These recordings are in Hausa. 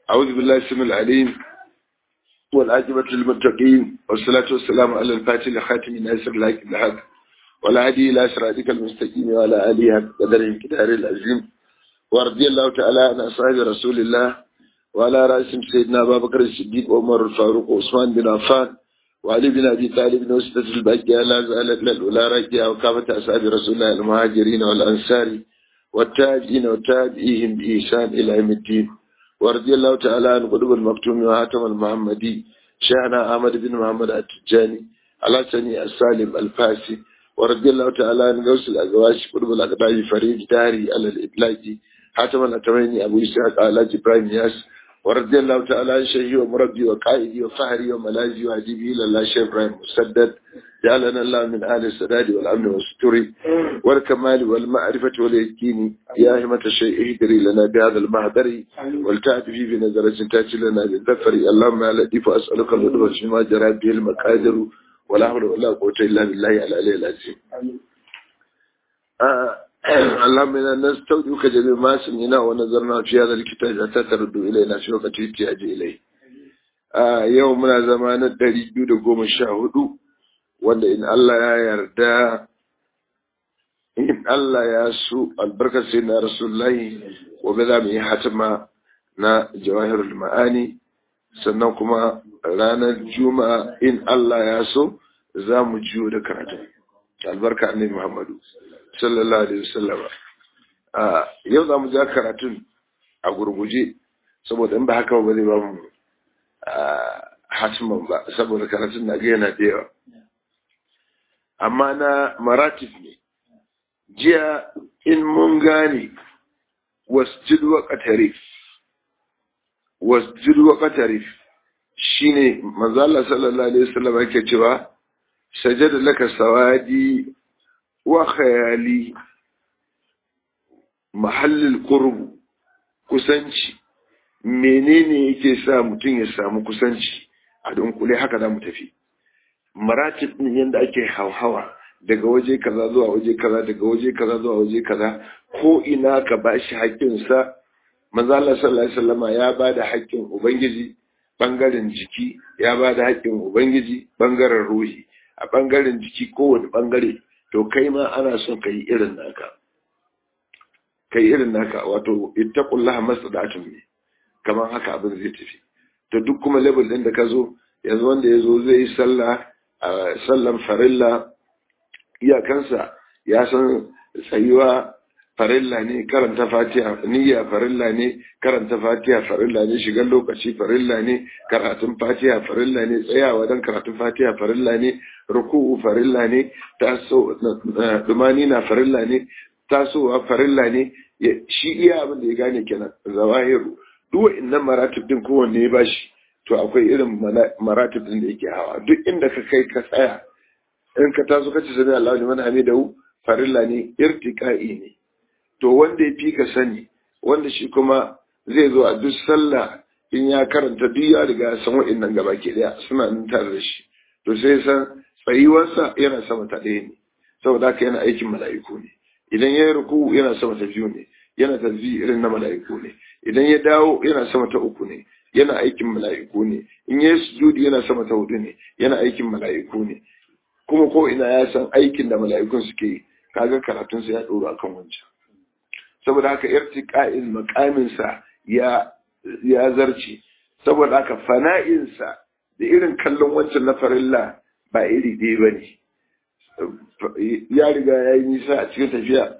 أعوذ بالله السميع العليم والعاقبة للمتقين والصلاة والسلام على الفاتح لخاتم الناصر الحق بالحق والهادي إلى صراطك المستقيم وعلى آله حق قدره كتاب العظيم ورضي الله تعالى عن أصحاب رسول الله وعلى رأسهم سيدنا أبا بكر الصديق وعمر الفاروق وعثمان بن عفان وعلي بن أبي طالب وستة الباقية لا زالت للأولى راجعة وكافة أصحاب رسول الله المهاجرين والأنصار والتابعين وتابعيهم بإحسان إلى يوم الدين ورضي الله تعالى عن قطب المكتوم وهاتم المحمدي شيخنا أحمد بن محمد التجاني الحسني السالم الفاسي ورضي الله تعالى عن غوث الأزواج قطب الأقداء فريد داري على الإطلاق حاتم الأتميني أبو إسحاق آلاج إبراهيم ياس ورضي الله تعالى عن شيخي ومربي وقائدي وفهري وملاذي وهديبي إلى الله شيخ إبراهيم مسدد جعلنا الله من آل السداد والأمن والستر والكمال والمعرفة واليقين يا همة الشيء اهدري لنا بهذا المهدر والتأتي فيه بنظرة تأتي لنا بالذفر اللهم يا لطيف أسألك اللطف فيما جرى به المقادر ولا حول ولا قوة إلا بالله العلي العظيم. اللهم إنا نستودعك جميع ما سمعنا ونظرنا في هذا الكتاب حتى ترد إلينا في وقت احتياج إليه. يومنا زمان الدريد دقوم الشاهد wanda in Allah ya yarda in Allah ya so albarkar sai na rasulullahi gobe za mu yi hatima na jawahirul ma'ani sannan kuma ranar juma'a in Allah ya so za mu jiyo da karatu albarka annabi Muhammadu sallallahu alaihi wasallam. Yau za mu ja karatun a gurguje saboda in ba haka ba zai ba mu hatiman ba saboda karatun na ga yana da yawa amma na maratif ne. Jiya in mun gane wasjud wa qatarif shine manzo Allah sallallahu alaihi wasallam yake cewa sajada laka sawadi wa khayali mahallul qurb kusanci menene yake sa mutum ya samu kusanci a dunkule haka za mu tafi maratib din yanda ake hauhawa daga waje kaza zuwa waje kaza daga waje kaza zuwa waje kaza ko ina ka bashi haƙƙin sa manzo Allah sallallahu alaihi wasallam ya bada haƙƙin ubangiji bangaren jiki ya bada haƙƙin ubangiji bangaren ruhi a bangaren jiki kowane bangare to kai ma ana son kai irin naka wato ittaqullaha mastata'tum ne kamar haka abin zai tafi to duk kuma level din da ka zo yanzu wanda yazo zai yi sallan farilla iyakansa ya san tsayuwa farilla ne karanta fatiha niyya farilla ne karanta fatiha farilla ne shigar lokaci farilla ne karatun fatiha farilla ne tsayawa dan karatun fatiha farilla ne ruku'u farilla ne taso dumani na farilla ne tasowa farilla ne shi iya abin da ya gane kenan zawahiru duk wa'annan maratib din kowanne ya bashi to akwai irin maratib din da yake hawa duk inda ka kai ka tsaya in ka taso kace sami Allahu liman hamidahu farilla ne irtiqa'i ne to wanda ya fi ka sani wanda shi kuma zai zo a duk sallah in ya karanta duk ya riga san wa'annan gaba ke daya suna nan tare da shi to sai san tsayuwarsa yana sama ta ɗaya ne saboda haka yana aikin mala'iku ne idan ya yi ruku yana sama ta biyu ne yana tasbih irin na mala'iku ne idan ya dawo yana sama ta uku ne yana aikin mala'iku ne in yayi sujudi yana sama ta hudu ne yana aikin mala'iku ne kuma ko ina ya san aikin da mala'ikun suke yi kaga karatun sa ya doro akan wancan saboda haka irtiqa'in maqamin sa ya zarce saboda haka fana'in sa da irin kallon wancan na farilla ba iri ɗaya bane ya riga yayi nisa a cikin tafiya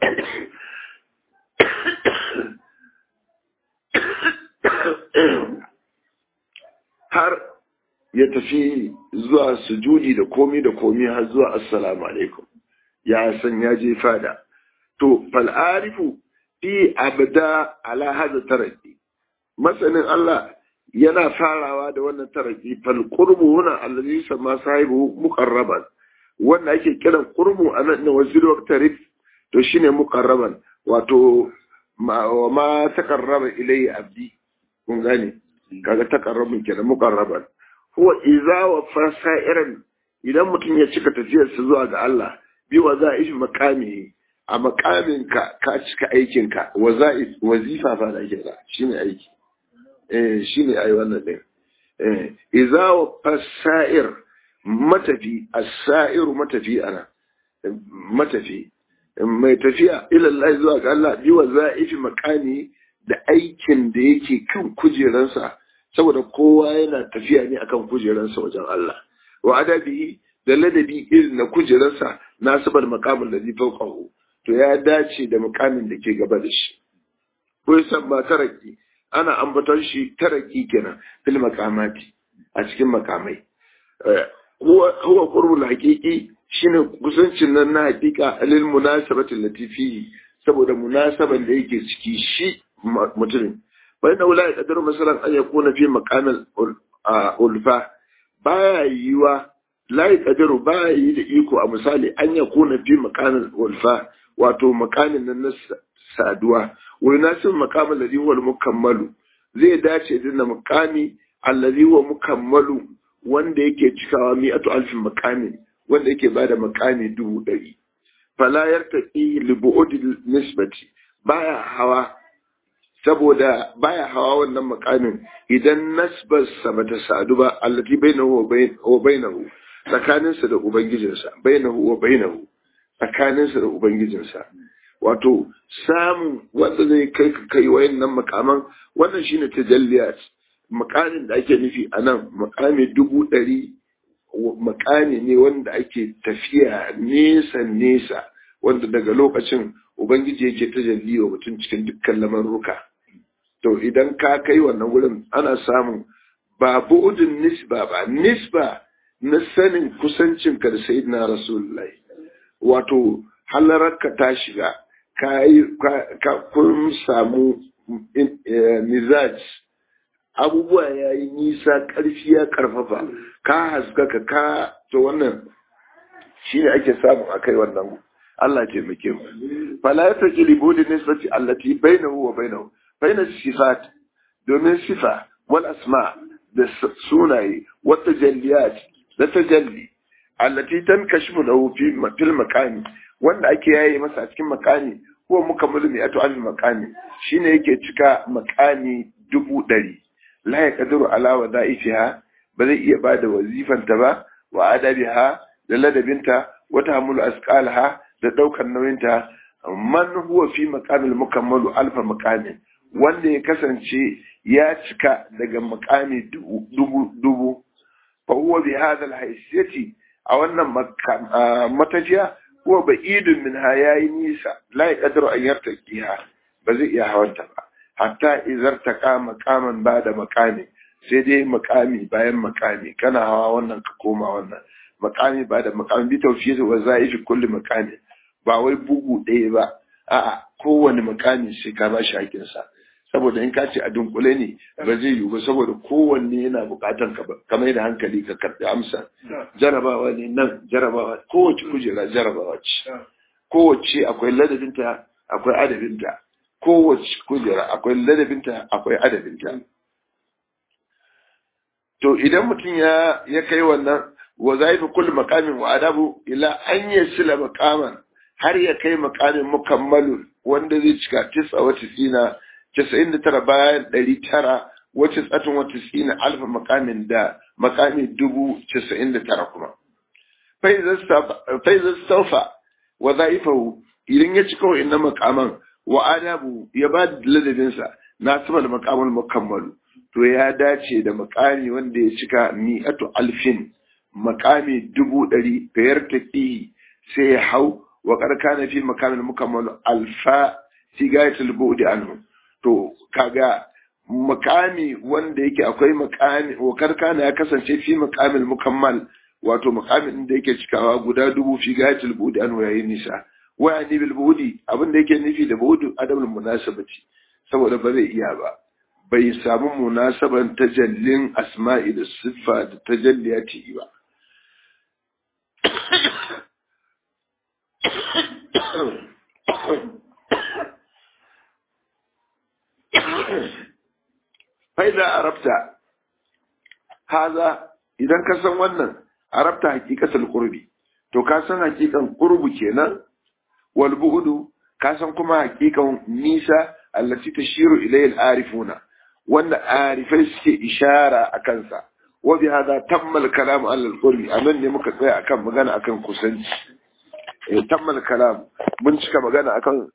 har ya tafi zuwa sujudi da komi har zuwa assalamu alaikum ya san ya je fada to fal arifu fi abda ala hada taraki masanin Allah yana farawa da wannan taraki fal qurbu huna allazi sama sahibu muqarraban wanda ake kiran qurbu anan ne wazir waqtarif to shine muqarraban wato ma taqarraba ilayhi abdi kun gane kaga taqarrabun kenan muqarraban huwa idza wa fasairan idan mutum ya cika tafiyar sa zuwa ga Allah bi wazaifi maqami a maqamin ka cika aikin ka wazifa fa da ake da shine aiki shine ai wannan din idza fasair matafi as-sa'ir matafi ana matafi mai tafiya ila Allah zuwa ga Allah bi wazaifi makani da aikin da yake kan kujeransa saboda kowa yana tafiya ne akan kujeransa wajen Allah wa adabi da ladabi irin na kujeransa nasibar maqamin da zai fauqahu to ya dace da makamin da ke gaba da shi ko san ba taraki ana ambaton shi taraki kenan fil maqamati a cikin makamai huwa qurbul haqiqi shine kusancin nan na hakika lil munasabati latifi saboda munasaban da yake ciki shi mutumin bai da wala kadar masalan an yakuna fi maqamil ulfa baya yiwa la yaqdiru baya yi da iko a misali an yakuna fi maqamil ulfa wato makamin nan na saduwa wai nasin maqamil ladhi huwa mukammalu zai dace da makami alladhi huwa mukammalu wanda yake cikawa mi'atu alfin makamin wanda yake bada makami 100 fala yartaqi li bu'd nisbati baya hawa saboda baya hawa wannan makamin idan nasbar sa bata sadu ba allati bainahu wa bainahu tsakaninsa da ubangijinsa bainahu wa bainahu tsakaninsa da ubangijinsa wato samun wanda zai kai wayannan makaman wannan shine tajalliyat makamin da ake nufi anan makami 100 makami ne wanda ake tafiya nesa wanda daga lokacin ubangiji yake tajalli wa mutum cikin dukkan lamaruka to idan ka kai wannan wurin ana samun ba bu'udun nisba na sanin kusancinka da sayyidina rasulullahi wato halararka ta shiga ka kun samu mizaj abubuwa ya yi nisa ƙarfi ya ƙarfafa ka haskaka ka to wannan shi ne ake samu a kai wannan Allah taimake mu fala ya taƙi libodi nisbati allati bainahu wa bainahu baina sifat domin sifa wal asma da sunaye wa tajalliyat da tajalli allati tankashifu lahu fi fil makani wanda ake yaye masa a cikin makani ko mukammalu mi'atu alf makani shine yake cika makani 100 la ya kadiru ala wadaifiha ba zai iya bada wazifanta ba wa adabiha da ladabinta wa tahmulu asqalaha da daukar nauyinta man huwa fi maqamil mukammalu alfa maqamin wanda ya kasance ya cika daga maqami dubu fa huwa bi hadha alhaysiyati a wannan matajiya huwa ba'idun minha yayi nisa la ya kadiru an yartaqiha ba zai iya hawanta ba hatta izartaka makaman ba da makami sai dai makami bayan makami kana hawa wannan ka koma wannan makami ba da makami bi tawfiyi wa zaifi kulli makami ba wai bugu ɗaya ba a'a kowane makami sai ka ba shi hakin sa saboda in ka ce a dunkule ne ba zai yiwu ba saboda kowanne yana bukatan ka kamar da hankali ka karɓi amsa jarabawa ne nan jarabawa kowace kujera jarabawa ce kowace akwai ladabinta akwai adabinta kowace kujera akwai ladabinta akwai adabinta to idan mutum ya kai wannan wa zaifi kullu maqamin wa adabu ila an yasila maqaman har ya kai maqamin mukammalu wanda zai cika 99 bayan 900 wace tsatin wata tsina alfa maqamin da maqami 99 kuma fa iza stawfa wa zaifahu idan ya cika wa'annan maqaman wa adabu ya ba da ladabinsa na sama da maqamul mukammalu to ya dace da maqami wanda ya cika mi'atu alfin maqami 100 fayar taqi sai ya hau wa karkana fi maqamil mukammalu alfa fi gayatul bu'di anhu to kaga maqami wanda yake akwai maqami wa karkana ya kasance fi maqamil mukammal wato maqamin da yake cikawa guda 1000 fi gayatul bu'di anhu yayin nisa wa'ani bil bu'di abin da yake nufi da bu'du adamul munasabati saboda ba zai iya ba bai samu munasaban tajallin asma'i da siffa da tajalliyati ba faida arabta haza idan ka san wannan arabta haqiqatul qurbi to ka san haqiqan qurbu kenan wal bu'du ka san kuma haqiqan nisa allati tashiru ilayhi al arifuna wanda arifai suke ishara a kansa. Wa bi hada tammal kalam alal qurbi, anan ne muka tsaya akan magana akan kusanci. Tammal kalam mun cika magana akan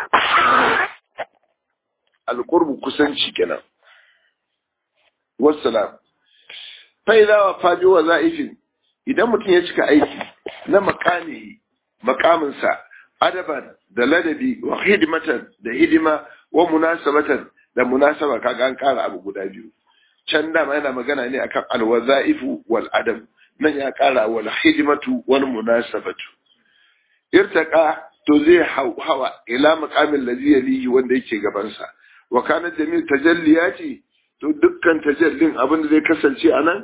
al-qurbu kusanci kenan. Wassalam. Fa idza wafa bi wazaifin, idan mutum ya cika aiki na makaminsa adaban da ladabi wa hidimatan da hidima wa munasabatan da munasaba, kaga an kara abu guda biyu. Can dama yana magana ne akan alwazaifu wal adab, nan ya kara wal hidimatu wal munasabatu. Irtaqa to zai hawa ila maqamin ladhi yalihi wanda yake gaban sa. Wa kana jamil tajalliyati, to dukkan tajallin abin da zai kasance anan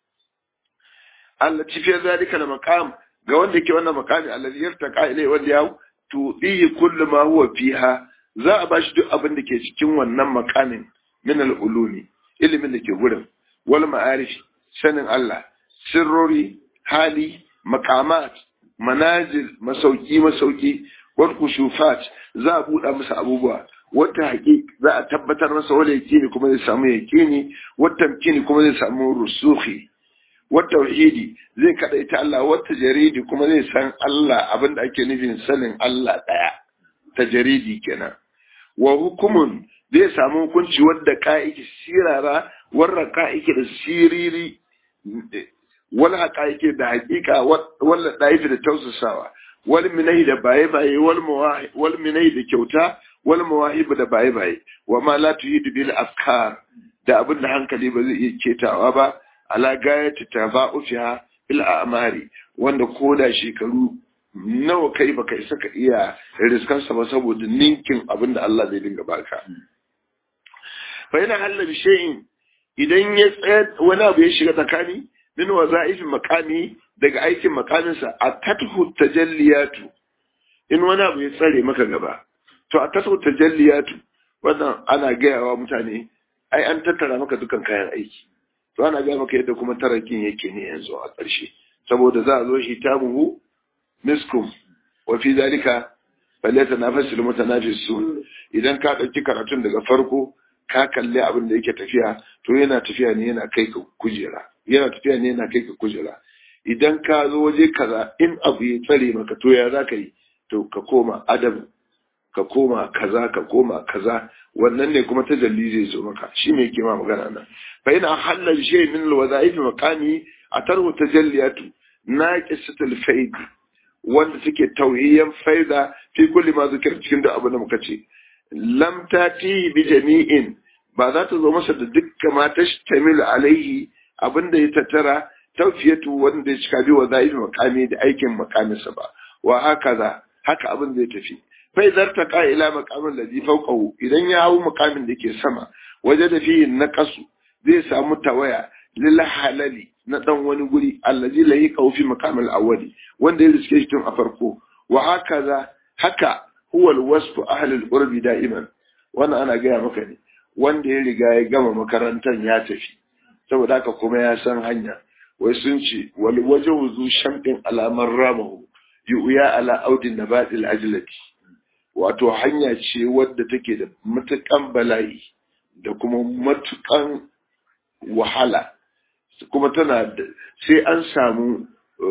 Allah ci fiye zalika da maqam ga wanda yake wannan maqami alladhi yartaqa ilai, wanda ya tuɗi kullu ma huwa fiha, za a bashi duk abin da ke cikin wannan maqamin min al-ulumi, ilimin da ke gurin, wal ma'arif, sanin Allah, sirrori, hali, maqamat, manazil, masauki, wal kushufat, za a buɗa masa abubuwa, wata haƙiƙ za a tabbatar masa wala yakini kuma zai samu yakini, wata tamkini kuma zai samu rusukhi, wata tauhidi zai kadaita Allah, wata jaridi kuma zai san Allah, abinda ake nufin sanin Allah daya, tajaridi kenan. Wa hukumun zai samu hukunci wadda ka'iki sirara, warra ka'iki da siriri, wal haqaiqi da haqiqa, wal daifi da tausasawa, wal minahi da baye wal minahi da kyauta, wal mawahib da baye wa ma la tuhidu bil afkar, da abinda hankali ba zai iya ketawa ba, ala gayati taba'ufiha bil a'mari, wanda koda shekaru nawa kai baka isa ka iya riskan sa ba saboda ninkin abinda Allah zai dinga baka. Fa yana halla bi shay'in, idan ya tsaya wani abu ya shiga tsakani min waza'if makami, daga aikin makaminsa, atatuhu tajalliyatu, in wani abu ya tsare maka gaba to atatuhu tajalliyatu, wannan ana gayawa mutane ai an tattara maka dukan kayan aiki, to ana ga maka yadda kuma tarakin yake ne yanzu a ƙarshe, saboda za a zo shi tabuhu miskum wa fi zalika falyatanafasul mutanafisun. Idan ka ɗauki karatun daga farko ka kalli abin da yake tafiya, to yana tafiya ne yana kai ka kujera, idan ka zo waje kaza in abu ya tsare maka to ya za ka yi, to ka koma adam, ka koma kaza, wannan ne kuma tajalli zai zo maka. Shi ne ke ma magana nan. Fa ina halal shay min alwazaif maqami atarhu tajalliyatu naqisatul faid, wanda take tauhiyan faida fi kulli ma zikir, cikin da abu da muka ce. Lam tati bi jami'in, ba za ta zo masa da dukkan ma tashtamilu alaihi, abinda ya tattara tawfiyatu, wanda ya cika bi wazaif maqami da aikin maqaminsa ba. Wa haka abin zai tafi. Fai zartaka ila maqamin ladhi fawqahu, idan ya hawo maqamin da ke sama, waje da fi naqasu, zai samu tawaya lil halali na dan wani guri, allazi lahi qawfi maqamil awwali, wanda ya riske shi tun a farko. Wa haka huwa alwasfu ahli alqurbi da'iman, wannan ana gaya maka ne wanda ya riga ya gama makarantar ya tafi, saboda haka kuma ya san hanya. Wai sun ce wal wajhu zu shamtin alamar ramahu yu'ya ala audin nabatil ajlati, wato hanya ce wadda take da matukan bala'i da kuma matukan wahala, kuma tana da sai an samu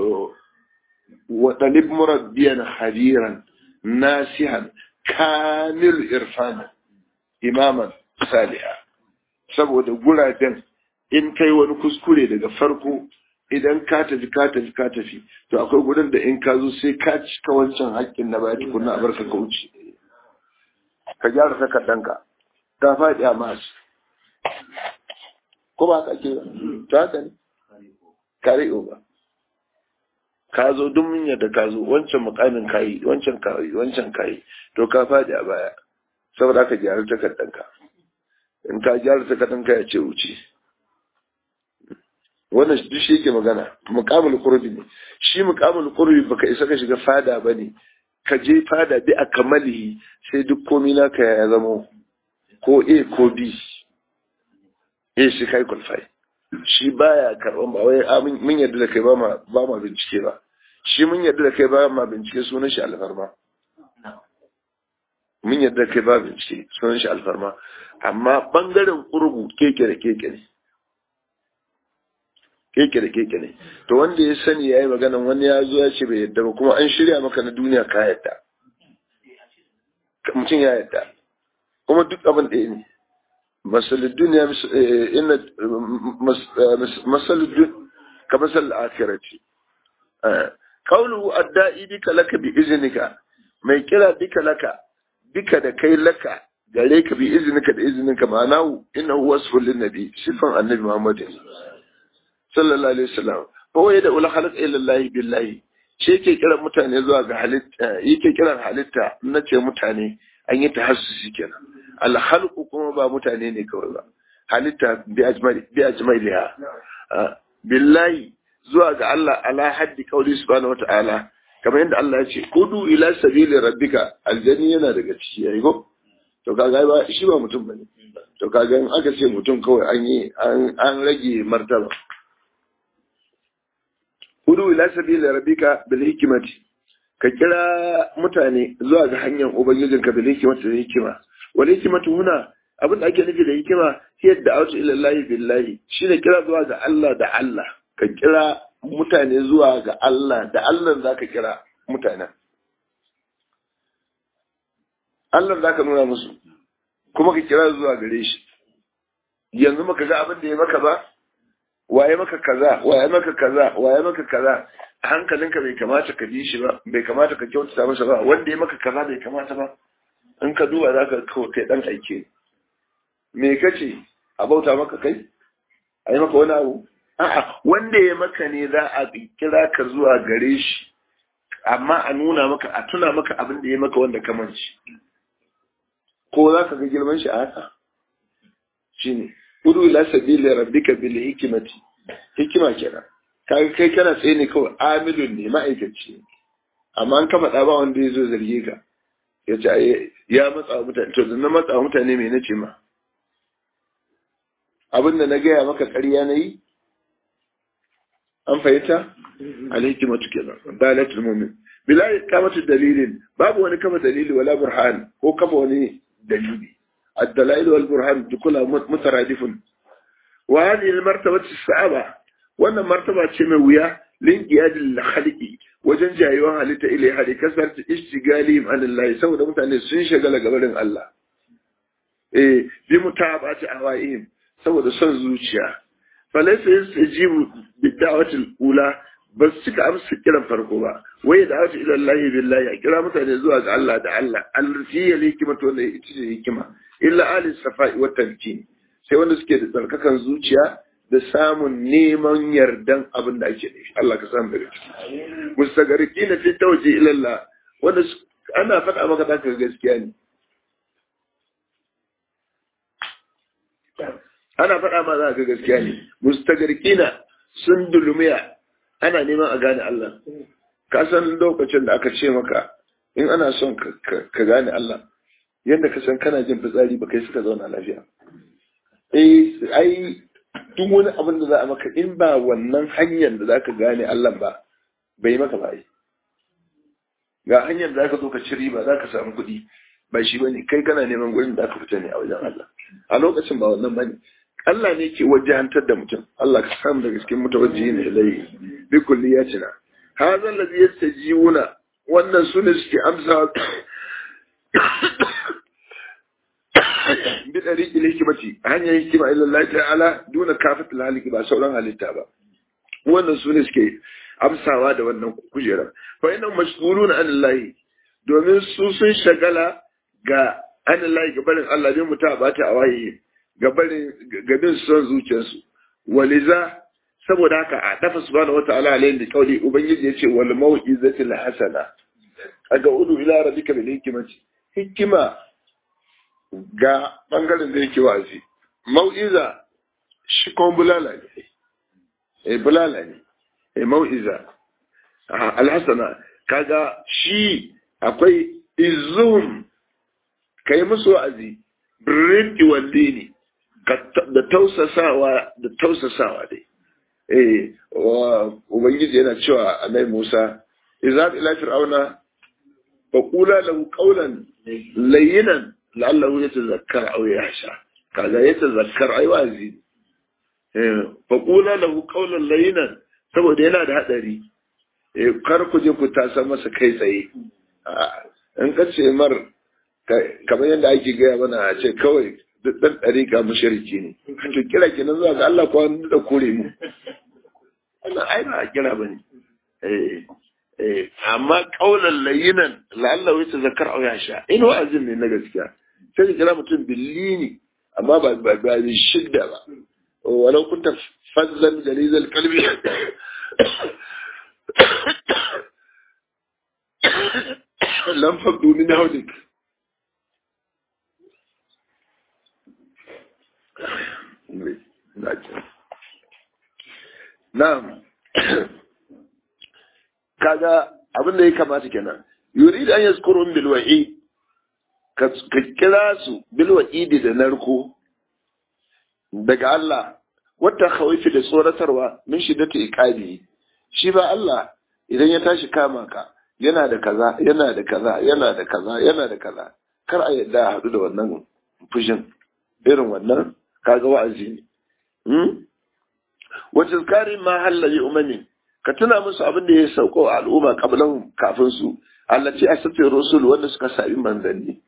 waɗanib murabbiyan hadiran nasihan kamil irfana imaman saliha, saboda guraben in kai wani kuskure daga farko, idan ka tafi to akwai gurin da in ka zo sai ka cika wancan haƙƙin na baya tukunna a barka ka wuce, ka gyara takardanka ta faɗi a masu, ko ba ka ke ta haka ne kare ba, ka zo duk mun yadda ka zo wancan mukamin kayi wancan kayi to ka faɗi a baya, saboda ka gyara takardanka, in ka gyara takardanka ya ce wuce. Wannan duk shi yake magana muqamul qurbi ne. Shi muqamul qurbi baka isa ka shiga fada bane, ka je fada bi akmalihi, sai duk komai naka ya zama ko A ko B. Shi kai kulfai, shi baya karban, ba wai mun yadda da kai ba ma bincike ba, shi mun yadda da kai ba ma bincike, sunan shi alfarma. mun yadda kai ba bincike sunan shi alfarma, amma bangaren kurbu keke da keke ne, keke da keke ne. To wanda ya sani ya yi maganan, wani ya zo ya ce bai yadda ba, kuma an shirya maka na duniya ka yadda, mutum ya yadda, kuma duk abin ɗaya ne. masalin duniya masalin duniya ka masal akhirati. Qawluhu adda'i bika laka bi iznika, mai kira bika laka, bika da kai laka gare ka bi iznika da izininka, ma'anahu innahu wasfun lin nabi, sifan annabi Muhammad sallallahu alaihi wasallam. Ko ya da ul khalq ila Allah billahi, shi yake kiran mutane zuwa ga halitta, yake kiran halitta, nace mutane an yi tahassusi kenan. Al khalqu kuma ba mutane ne kawai ba, halitta bi ajmaliha billahi zuwa ga Allah ala haddi qauli subhanahu wataala, kamar yadda Allah ya ce kudu ila sabili rabbika, aljani yana daga ciki yayi go. To kaga ba shi ba mutum bane, to kaga in aka ce mutum kawai an rage martaba. Kudu ila sabili rabbika bil hikmati, ka kira mutane zuwa ga hanyar ubangijinka bil hikmati da hikima. Wal hikmatu huna, abin da ake nufi da hikima shi yadda autu ila Allah billahi, shine kira zuwa ga Allah da Allah. Ka kira mutane zuwa ga Allah da Allah, za ka kira mutanen Allah, za ka nuna musu kuma ka kira zuwa gare shi. Yanzu maka ga abin da ya maka ba, waye maka kaza, waye maka kaza, waye maka kaza, a hankalinka bai kamata ka bi shi ba, bai kamata ka kyautata masa ba, wanda ya maka kaza bai kamata ba. In ka duba za ka kai dan aike, me kace a bauta maka kai, a yi maka wani abu? A'a, wanda ya maka ne za a kira ka zuwa gare shi, amma a nuna maka, a tuna maka abin da ya maka wanda ka manci. Ko za ka ga girman shi a haka? Shi ne, udu ila sabili rabbika bil hikmati, hikima kenan. Kaga kai kana tsaye ne kawai, amilun ne, ma'aikaci. Amma an ka faɗa ba wanda ya zo zarge ka, ya ce ya matsa mutane, to da na matsa mutane me nace ma? Abin da na gaya maka ƙarya na yi? An fahimta? Alhikimatu kenan, dalatul mu'min. Bila kamatu dalilin, babu wani kafa dalili wala burhan, ko kafa wani dalili. Ad-dalail wal burhan dukula mutaradifun. Wa hadhihi al-martabatu as-sa'aba, wannan martaba ce mai wuya, lin qiyadil khaliqi, wajen jayewan halitta ilai hadi kasar ishtigalihim an Allah, saboda mutane sun shagala gabarin Allah. Bi mutabati awaihim, saboda son zuciya. Falaisa yastajibu bid'awatil ula, bas suka amsa kiran farko ba. Wai da'awatu ila Allah billahi, a kira mutane zuwa ga Allah da Allah, allati ya hikmatu, wanda ita ce hikima. Illa ali safa'i wa tamkin, sai wanda suke da tsarkakan zuciya da samun neman yardan abin da ake nufi. Allah ka samu daga ciki. Mustagarikina fi tawji ila Allah, wanda ana faɗa maka da gaskiya ne. Ana faɗa ma za ka gaskiya ne. Mustagarkina sun dulumiya, ana neman a gane Allah. Ka san lokacin da aka ce maka in ana son ka gane Allah, yadda ka san kana jin fitsari ba kai suka zauna lafiya. Ai duk wani abin da za a maka in ba wannan hanyar da za ka gane Allah ba, bai maka ba. Ga hanyar da za ka zo ka ci riba, za ka samu kuɗi, ba shi ba ne, kai kana neman gurin da aka fita ne a wajen Allah. A lokacin ba wannan ba ne. Allah ne ke wajahantar da mutum. Allah ka samu daga cikin mutawajjihi ne ilai bi kulliyatina. Hadha alladhi yastajibuna, wannan sune suke amsa bi dariqil hikmati, hanyar hikima ila Allah ta'ala duna kafatul haliki, ba sauran halitta ba. Wannan sune suke amsawa da wannan kujera. Fa inna mashghuluna an Allah, domin su sun shagala ga an Allah ga barin Allah ne mutabata a waye, gabin son zuciyarsu. Waliza, saboda haka a dafa subhanahu wataala alayhi da kauli, ubangiji yace wal mau'izatil hasana, aga udu ila rabbika bil hikmati, hikima ga bangaren da yake wazi. Mau'iza shi kon bulala ne, bulala ne, mau'iza al hasana, kaga shi akwai izum, kai musu wa'azi birrinki wallini, da tausasawa dai. Ubangiji yana cewa annabi Musa, izab ila fir'auna qula lahu qawlan layyinan la'allahu yatazakkar aw yakhsha kaga yatazakkar ai wazi fa qula lahu qawlan layyinan saboda yana da hadari kar ku je ku tasa masa kai tsaye in ka ce mar kamar yadda ake gaya mana a ce kawai duk ɗan ɗariƙa mushriki ne to kira kenan zuwa ga Allah ko an da kore mu wannan ai ba a kira bane amma kaulan layinan la'alla wai ta zakar au yasha in wa'azin ne na gaskiya sai ka kira mutum billini amma ba da shidda ba walau kunta fazzan galizal qalbi lam faqdu min hawlik na'am kaga abin da ya kamata kenan yurid an yazkurun bil wa'i ka kira su bil wa'idi da narko daga Allah wata khawifi da tsoratarwa min shiddati iqabi shi ba Allah idan ya tashi kama ka yana da kaza yana da kaza yana da kaza yana da kaza kar a yadda a haɗu da wannan fushin irin wannan kaga wa'azi ne wacce kari ma halaye umami ka tuna musu abin da ya sauko a al'umma kabilan kafin su allaci asati rusul wanda suka sabi manzanni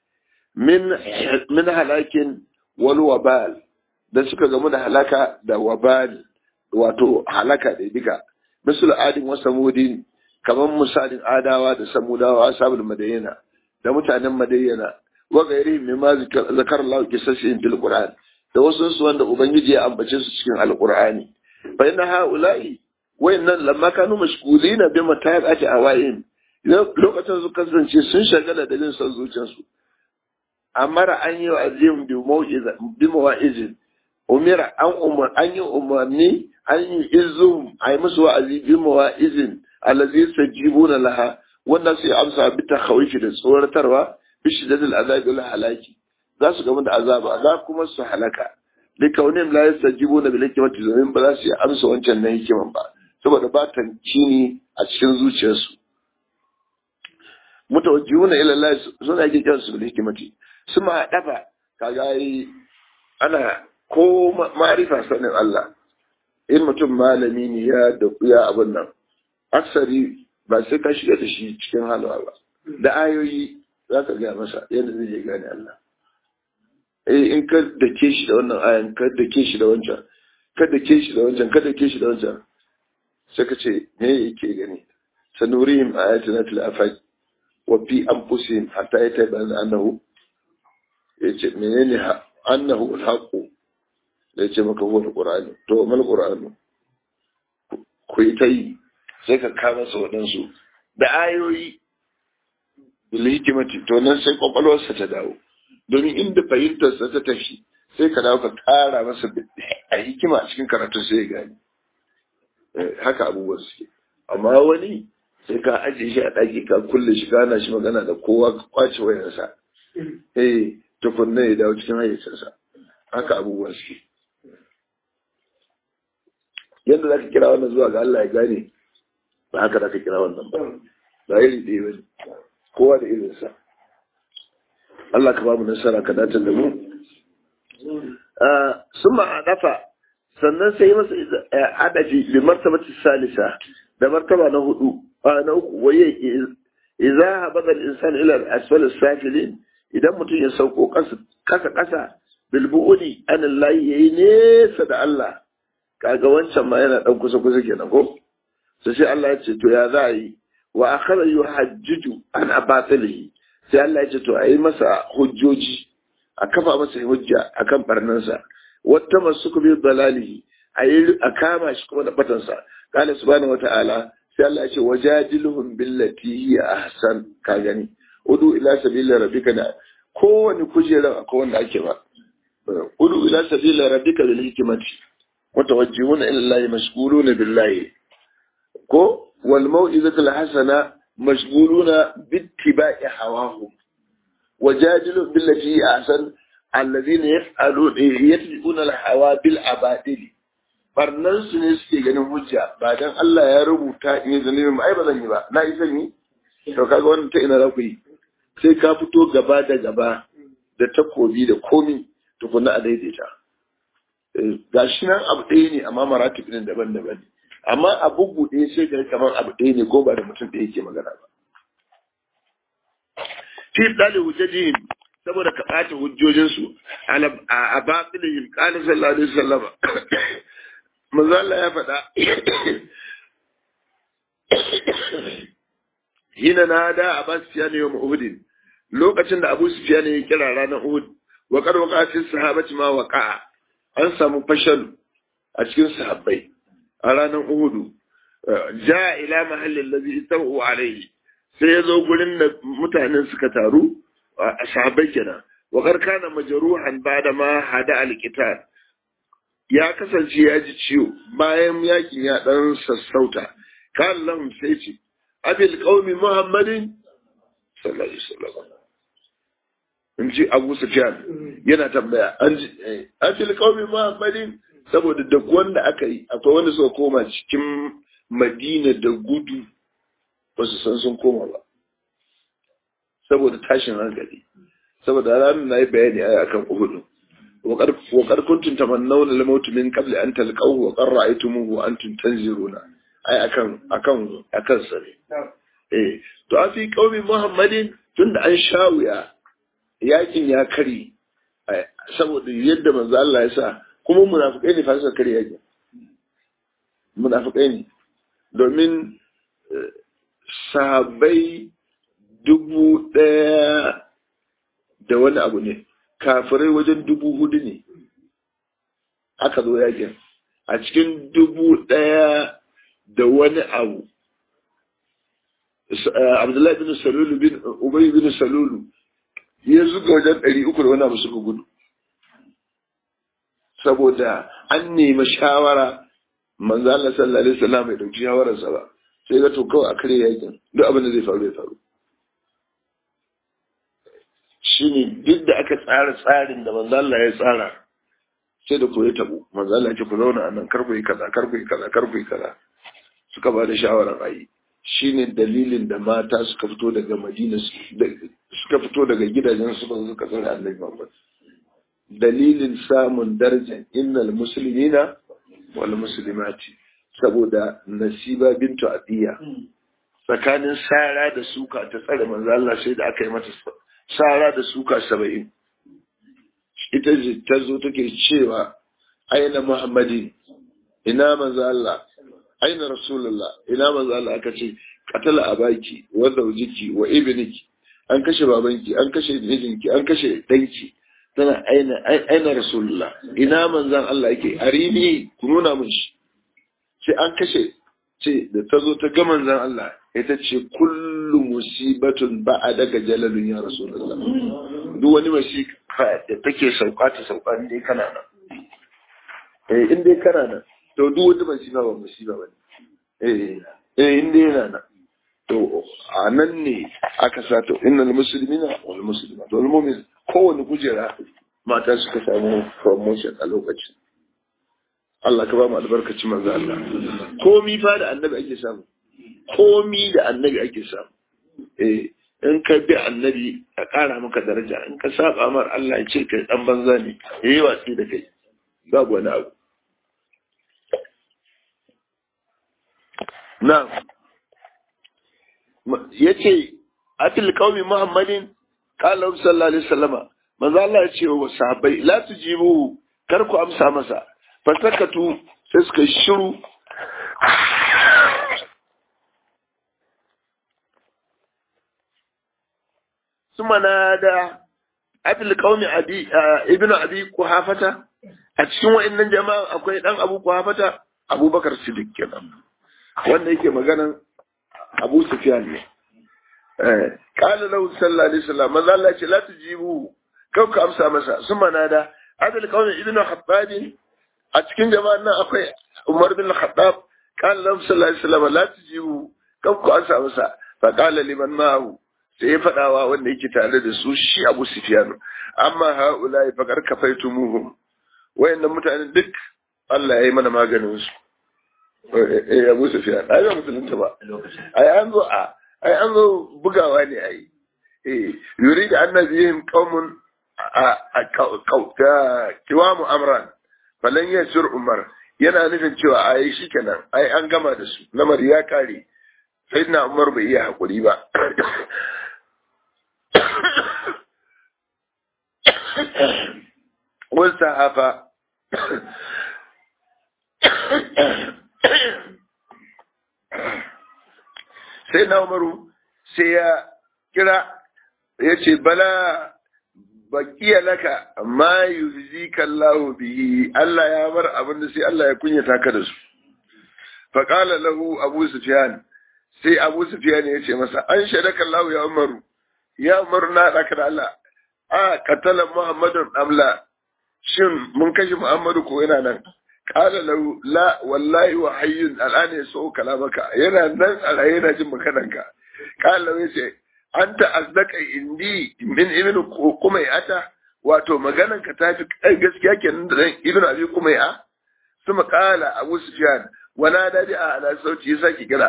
min halakin wal wabal da suka gamu da halaka da wabal wato halaka da diga misal adin wa samudin kaman misalin adawa da samudawa ashabul madayna da mutanen madayna wa gairi mimma zakar Allah kisasin fil qur'an da wasu su wanda ubangiji ya ambace su cikin alqur'ani fa inna haula'i wayannan lamma kanu mashghulina bi mata'ati awain lokacin su kasance sun shagala da jin son zuciyarsu amara an yi azim bi mawa'izin umira an yi umarni an yi izum ay musu wa'azi bi mawa'izin allazi sajibuna laha wanda su amsa bi takhawifi da tsoratarwa bi shiddatil azabi wal halaki za su gamu da azaba za kuma su halaka likaunin la yastajibuna bil hikmati domin ba za su amsa wancan nan hikiman ba saboda ba tankini a cikin zuciyarsu mutawajjihuna ila Allah suna yake kiran su bil hikmati suma dafa kaga yi ana ko ma'rifa sanin Allah in mutum malami ne ya abun nan aksari ba sai ka shiga da shi cikin halwa ba da ayoyi za ka ga masa yadda zai je gane Allah in ka dake shi da wannan ayan ka dake shi da wancan ka dake shi da wancan ka dake shi da wancan sai ka ce me yake gani sanurihim ayatina til afaq wa fi anfusihim hatta yatabayyana annahu yace menene annahu alhaqu yace maka huwa alqur'ani to mal qur'anu ku yi tai sai ka kama su wadansu da ayoyi bil hikmati to nan sai kwakwalwarsa ta dawo domin inda fahimtarsa ta tafi sai ka dawo ka ƙara masa a hikima a cikin karatu sai ya gani haka abubuwan suke amma wani sai ka ajiye shi a ɗaki ka kulle shi ka hana shi magana da kowa ka kwace wayarsa tukunna ya dawo cikin hayyacinsa haka abubuwan suke yadda za ka kira wannan zuwa ga Allah ya gane ba haka za ka kira wannan ba iri ɗaya ba ne kowa da irinsa Allah ka ba mu nasara ka dace da mu summa adafa sannan sai masa adafi bi martabati salisa da martaba na hudu na uku waye idza habada al-insan ila al-asfal as-safilin idan mutum ya sauko kasa bil bu'udi an Allah yayi nesa da Allah kaga wancan ma yana dan kusa kenan ko sai Allah ya ce to ya za yi wa akhara yuhajjiju an abatilihi sai Allah ya ce to ayi masa hujjoji a kafa masa hujja akan barnansa wata masuku bi dalalihi ayi a kama shi kuma da batansa qala subhanahu wata'ala sai Allah ya ce wajadilhum billati hiya ahsan ka gani udu ila sabila rabbika da kowani kujera akwai wanda ake ba udu ila sabila rabbika bil hikmati mutawajjihuna ila Allah mashghuluna billahi ko wal mau'izatu al hasana mashghuluna bittiba'i hawahum wajadilu billati ahsan alladhina yatbi'una al hawa bil abadil barnan su ne suke ganin hujja ba dan Allah ya rubuta in zalimi ai ba zan yi ba na isa ni to kaga wannan ta ina za ku yi sai ka fito gaba da gaba da takobi da komi tukuna a daidaita ga shi nan abu ɗaya ne amma maratib ɗin daban-daban ne amma a bugu ɗaya sai ga kamar abu ɗaya ne ko ba da mutum ɗaya ke magana ba fi ɗali hujjajihim saboda ka ɓata hujjojinsu a batilihim ƙalin sallallahu alaihi wasallam manzo Allah ya faɗa hina nada Abu Sufyan yawm Uhud lokacin da Abu Sufyan ya kira ranar Uhud wa qad waqa'at sahabati ma waqa'a an samu fashal a cikin sahabbai a ranar Uhud ja ila mahalli allazi istawu alayhi sai ya zo gurin da mutanen suka taru a sahabbai kenan wa qad kana majruhan ba'da ma hada al-qital ya kasance ya ji ciwo bayan yakin ya dan sassauta kan lahum sai ce abil qaumi muhammadin sallallahu alaihi wasallam in ji Abu Sufyan yana tambaya an ji abil qaumi muhammadin saboda da wanda aka yi akwai wanda suka koma cikin Madina da gudu ba su san sun koma ba saboda tashin hankali saboda ranar na yi bayani akan Uhud وقد كنتم تمنون الموت من قبل أن تلقوه وقد رأيتموه وأنتم تنظرون أي أكن سري إيه تو أفي قوم محمد تند أن شاويا yakin ya kare saboda yadda manzo Allah ya sa kuma munafikai ne fa suka kare yakin munafikai ne domin sahabbai 1000 da wani abu ne kafirai wajen 4000 ne aka zo yakin a cikin 1000 da wani abu Abdullahi bin Salulu bin Ubay bin Salulu ya zuga wajen 300 da wani abu suka gudu saboda an nemi shawara manzo Allah sallallahu alaihi wasallam bai dauki shawararsa ba sai ga to kawai a kare yakin duk abin da zai faru ya faru shine duk da aka tsara tsarin da manzo Allah ya tsara sai da koyi tabo manzo Allah ya ce ku zauna anan karku yi kaza karku yi kaza karku yi kaza suka ba da shawarar ayi shine dalilin da mata suka fito daga Madina suka fito daga gidajen su ba suka tsara Annabi Muhammad dalilin samun darajar innal muslimina wal muslimati saboda Nasiba bintu Adiya tsakanin sara da suka ta tsare manzo Allah sai da aka yi mata sara da suka 70 ita ta zo take cewa aina Muhammadin ina manzo Allah aina Rasulullah ina manzo Allah aka ce qatala abaki wa zawjiki wa ibniki an kashe babanki an kashe mijinki an kashe danki tana aina Rasulullah ina manzon Allah yake arini ku nuna mun shi sai an kashe ce da ta zo ta ga manzon Allah ita ce kullu musibatun daga jalalun ya Rasulullah duk wani masifa da take sauka ta sauka in dai kana nan in dai kana nan to duk wani masifa ba musiba bane in dai yana nan to a nan ne aka sa to innal muslimina wal muslimat wal mu'min kowane kujera mata suka samu promotion a lokacin Allah ka ba mu albarkacin manzo Allah komi fa da annabi ake samu komi da annabi ake samu in ka bi annabi a ƙara maka daraja in ka saba mar Allah ya ce kai dan banza ne yayi watsi da kai babu wani abu na yace atil qaumi muhammadin qala sallallahu alaihi wasallama manzo Allah ya ce wa sahabbai la tujibu kar ku amsa masa fasakatu sai suka shiru suma nada abil qaumi abi ibnu abi kuhafata a cikin wa'annan jama'a akwai dan abu kuhafata Abubakar Siddiq kenan wanda yake maganan Abu Sufyan ne qala lahu sallallahu alaihi wasallam manzo Allah ya ce la tujibu kau ka amsa masa suma nada abil qaumi ibnu Khattab a cikin jama'an nan akwai Umar bin Khattab qala lahu sallallahu alaihi wasallam la tujibu kau ka amsa masa fa qala liman ma'ahu sai ya faɗawa wanda yake tare da su shi Abu Sufyan amma haulai faqad kafaitumuhum wayannan mutanen duk Allah ya yi mana maganin su Abu Sufyan ai ba musulunta ba ai an zo a ai an zo bugawa ne ai yuri da annabihim qaumun kiwamu amran falan yasur umar yana nufin cewa ai shikenan ai an gama da su lamar ya kare sayyidina umar bai iya hakuri ba والصحافة سيدنا عمر سيا كرا يتي بلا بقي لك ما يجزيك الله به الله يا مر أبن سي الله يكون يتاكدس فقال له أبو سفيان سي أبو سفيان يتي مسا أنشدك الله يا عمر يا عمرنا لك الله قتل محمد أم لا shin mun kashe Muhammadu ko yana nan qala lahu la wallahi wa hayyun al'an yasu kalamaka yana nan a raye yana jin maganarka qala lahu yace anta asdaqa indi min ibn kumayata wato maganarka ta fi gaskiya kenan da ibn abi kumaya kuma qala abu sufyan wala dadi ala sauti saki kira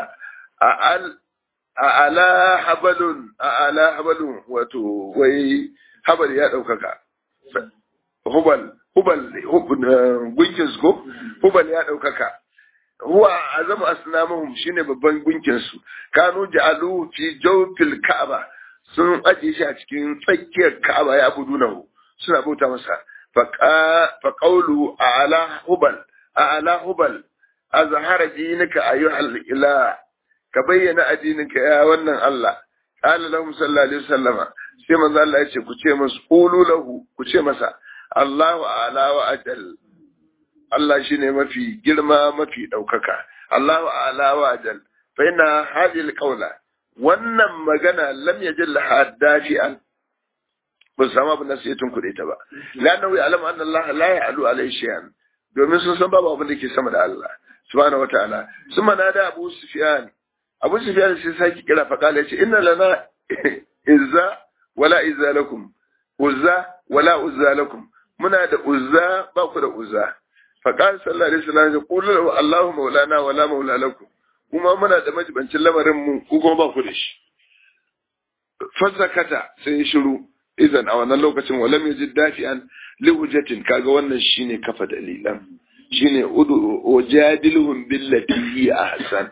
ala habalun wato wai habal ya daukaka hubal gunkin su ko hubal ya daukaka huwa azamu asnamuhum shine babban gunkin su kanu ja'alu fi jawfil ka'aba sun aje shi a cikin tsakiyar ka'aba ya abudunahu suna bauta masa fa qawlu ala hubal azhara dinaka ayyuhal ila ka bayyana addininka ya wannan Allah qala lahum sallallahu alaihi wasallama sai manzo Allah ya ce ku ce masa qulu lahu ku ce masa Allahu a'la wa ajal Allah shine mafi girma mafi daukaka Allahu a'la wa ajal fa inna hadhihi alqawla wannan magana lam yajil haddafi'an ba sama abin da sai tun kuɗe ta ba lana wi alam anna Allah la ya'lu alayhi shay'an domin sun san babu abin da ke sama da Allah subhanahu wataala suma nada Abu Sufyan sai saki kira fa kala yace inna lana izza wala izza lakum uzza wala uzza lakum muna da uzza ba ku da uzza fa qala sallallahu alaihi wasallam qul lahu Allahu maulana wala maula lakum kuma muna da majibancin lamarin mu ku kuma ba ku da shi fasakata sai shiru idan a wannan lokacin walam yajid dafi'an li hujjatin kaga wannan shine kafa dalilan shine wajadilhum billati hi ahsan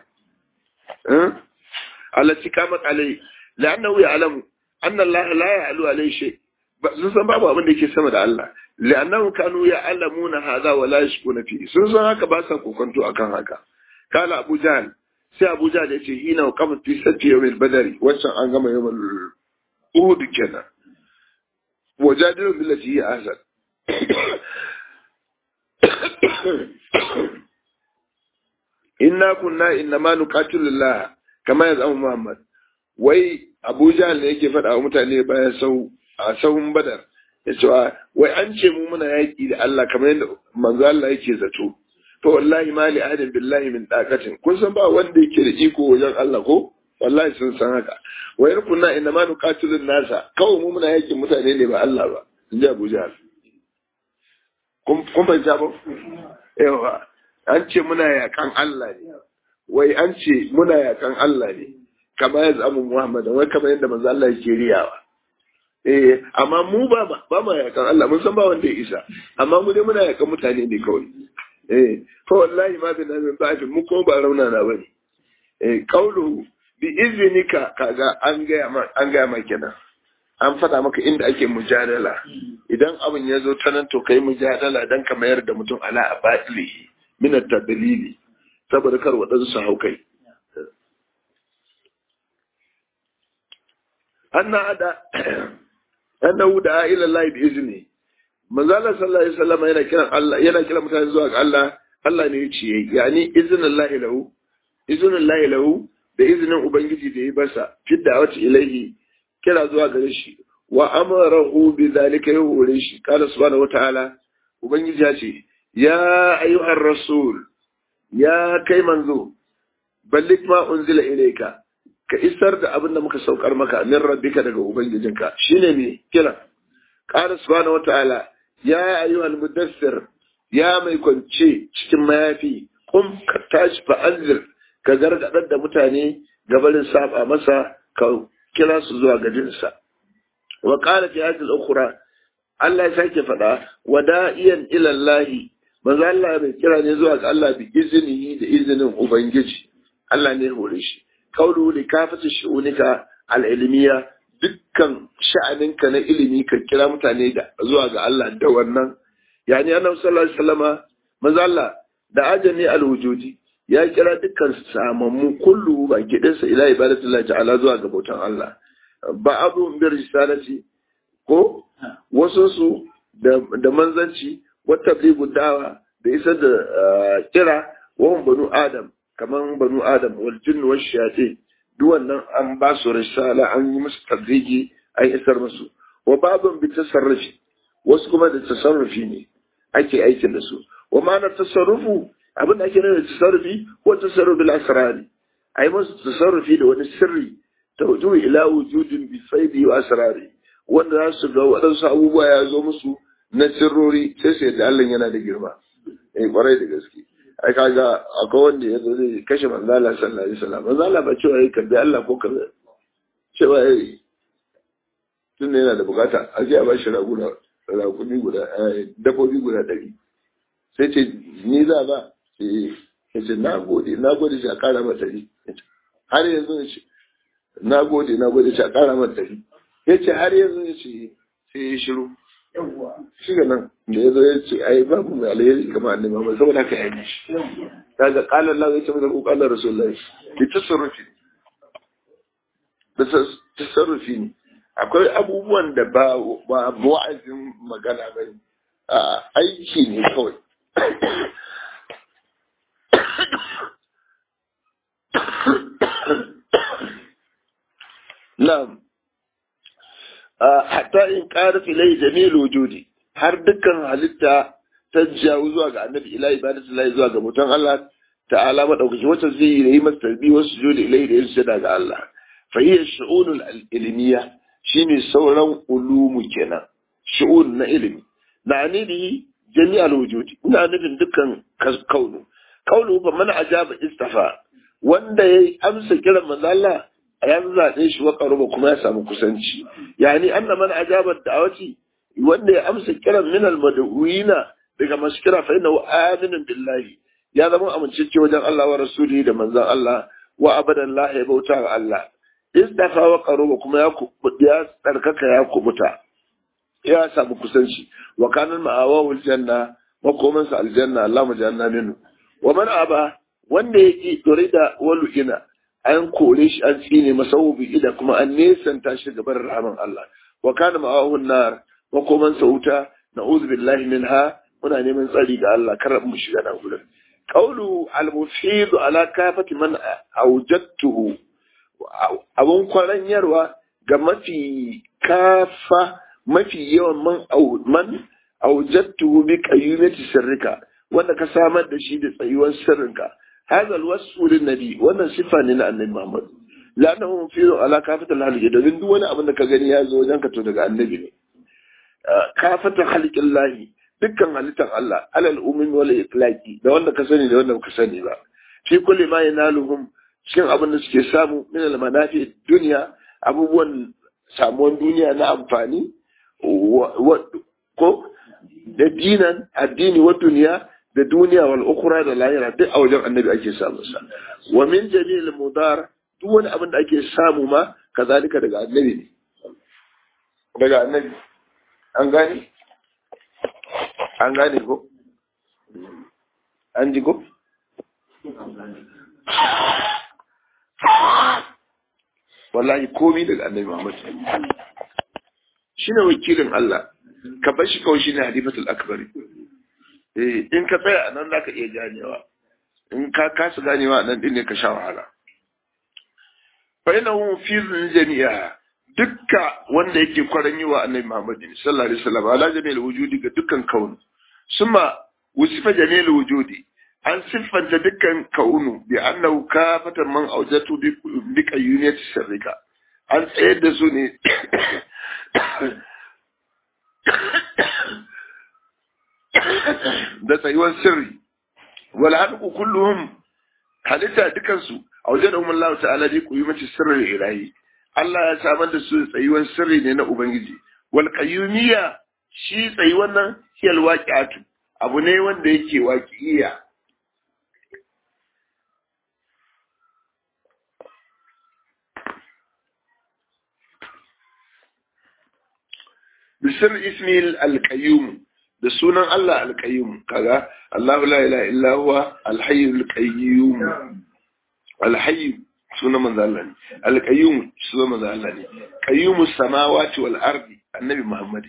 allati kama alai la'annahu ya'lamu anna Allah la ya'lu alayhi shay sun san babu abin da yake sama da Allah la'annahum kanu ya'lamuna hadha wa la yashkuna fi sun san haka ba sa kokonto akan haka kala Abu Jahl sai Abu Jahl yace hina qama fi sati yawm al-badri wannan an gama yawm Uhud kenan wajadilu billati hi ahsan inna kunna innama nuqatilu Allah kama yazamu Muhammad wai Abu Jahl ne yake faɗa wa mutane bayan sahun Badar ya ce wai an ce mu muna yaƙi da Allah kamar yadda manzo Allah yake zato to wallahi ma li ahadin billahi min daqatin kun san ba wanda yake da iko wajen Allah ko wallahi sun san haka wai rukunna inna ma nuqatilun nasa kawai mu muna yaƙin mutane ne ba Allah ba inji Abu Jahl kun fahimta ba yawa an ce muna yaƙan Allah ne wai an ce muna yaƙan Allah ne kamar yadda amu Muhammad wai kamar yadda manzo Allah yake riyawa amma mu ba ma yakan Allah mun san ba wanda ya isa amma mu dai muna yakan mutane ne kawai fa wallahi ma bin min ba'd mu ko ba rauna na bane qawlu bi iznika kaga an ga ma kenan an fada maka inda ake mujadala idan abin ya zo ta nan to kai mujadala dan ka mayar da mutum ala abadili min at-tadlili saboda kar wadansu su haukai annahu da ila Allah bi izni manzo Allah sallallahu alaihi wasallam yana kiran mutane zuwa ga Allah ne yace yani iznullahi lahu da iznin ubangiji da ya basa fi da'wati ilaihi kira zuwa gare shi wa amarahu bi zalika ya hore shi qala subhanahu wataala ubangiji ya ce ya ayyuhar rasul ya kai manzo balligh ma unzila ilayka ka isar da abin da muka saukar maka min rabbika daga ubangijinka shine ne kira qala subhanahu wataala ya ayyuhal mudaththir ya mai kwance cikin mayafi kum ka tashi fa anzir ka gargadar da mutane gabarin saba masa ka kira su zuwa gadinsa wa qala fi hadhihi al-ukhra Allah ya sake faɗa wada'iyan ila Allah manzo Allah bai kira ne zuwa ga Allah bi izini da izinin ubangiji Allah ne hore shi kaulu li kafati shu'unika al-ilmiya dukkan sha'aninka na ilimi ka kira mutane da zuwa ga Allah da wannan yani annabi sallallahu alaihi wasallama manzo Allah da ajani al-wujudi ya kira dukkan samammu kullu baki dinsa ila ibadatullahi ta'ala zuwa ga bautan Allah ba abu bir risalati ko wasu su da manzanci wata bligu dawa da isa da kira wa banu adam kaman banu adam wal jinn wash shayatin duk wannan an ba su risala an yi musu tadriji an isar musu wa babun bi tasarrufi wasu kuma da tasarrufi ne ake aikin da su wa ma'ana tasarrufu abin da ake nuna da tasarrufi ko tasarrufi bil asrari ai musu tasarrufi da wani sirri tawjuhu ila wujudin bi faidi wa asrari wanda za su ga waɗansu abubuwa ya zo musu na sirrori sai su yadda Allah yana da girma kwarai da gaske ai kaga akwai wanda ya zo zai kashe manzala sallallahu alaihi wasallam manzala ba cewa yayi karbi Allah ko kaza cewa yayi tun ne yana da bukata a je a ba shi raguni guda dabbobi guda 100 sai ce ni za ba sai ce na gode shi a kara mata 100 har yanzu ne ce na gode shi a kara mata 100 ya ce har yanzu ne ce sai ya shiru shi ga nan da ya zo ya ce ai babu mai alheri kamar annabi Muhammad saboda haka ya yi shi kaga qala Allah ya ce masa ko qala Rasulullahi bi tasarrufi ne akwai abubuwan da ba wa'azin magana bane a aiki ne kawai na'am hatta in ƙara filai jami'ul wujudi har dukkan halitta ta jawo zuwa ga annabi ila ibadatullahi zuwa ga mutan Allah ta'ala madaukaki wacce zai yi masa tarbi wasu sujudi ilai da yin sujada ga Allah fa hiya shu'unul ilmiya shine sauran ulumu kenan shu'un na ilimi na ne jami'ul wujudi ina nufin dukkan kaunu fa man ajaba istafa wanda yayi amsa kiran manzo Allah ya zaɓe shi wa ƙaruba kuma ya samu kusanci yani anna man ajaba da'awati wanda ya amsa kiran min al-mad'uina daga masu kira fa innahu aminun billahi ya zama amincicce wajen Allah wa rasuli da manzon Allah wa abadan la ya bauta ga Allah istafa wa ƙaruba kuma ya tsarkaka ya kubuta ya samu kusanci wa kana ma'awahu aljanna makoman sa aljanna Allah majanna minhu wa man aba wanda yake dorida walu'ina an kore shi an tsine masa wubi da kuma an nesanta shi gaban rahman Allah wa kana ma'ahu nar makoman sa wuta na'udhu billahi minha muna neman tsari ga Allah kar mu shiga nan gurin qawlu al-mufid ala kafati man awjadtuhu abun kwaranyarwa ga mafi yawan man awjadtuhu bi qayyimati sirrika wanda ka samar da shi da tsayuwar sirrinka هذا الوصف للنبي وانا صفه لنا النبي محمد لانه مفيد على كافه الخلق domin duk wani abin da ka gani ya zo wajen ka to daga annabi ne kafata khalqillahi dukkan halittar Allah alal ummi wal itlaqi da wanda ka sani da wanda ka sani ba fi kulli ma yanaluhum cikin abin da suke samu min al manafi dunya abubuwan samuwan duniya na amfani ko da dinan addini wa duniya da duniya wal ukhra da lahira duk a wajen annabi ake samu sa wa min jami'il mudar duk wani abin da ake samu ma kazalika daga annabi ne daga annabi an gane ko an ji ko wallahi komai daga annabi Muhammad shine wakilin Allah ka bar shi kawai shine halifatul akbari in ka tsaya a nan za ka iya ganewa in ka kasa ganewa nan din ne ka sha wahala fa ina hu fi jami'a dukka wanda yake kwaran yi wa annabi Muhammad sallallahu alaihi wasallam ala jami'il wujudi ga dukkan kaunu summa wusifa jami'il wujudi an siffanta dukkan kaunu bi annahu kafatan man awjatu bi qayyuniyati sirrika an tsayar da su ne da tsayuwar sirri wal halqu kulluhum halitta dukansu a wajen da Allah ta'ala dai kuyi mace sirrin ilahi Allah ya samar da su tsayuwan sirri ne na ubangiji wal qayyumiyya shi tsayuwan nan hiyal waqi'atu abu ne wanda yake waqi'iyya bisir ismi al-qayyum da sunan Allah al-qayyum kaga Allahu la ilaha illa huwa al-hayyul qayyum al-hayy sunan manzo Allah ne al-qayyum sunan manzo Allah ne qayyumus samawati wal ardi annabi Muhammad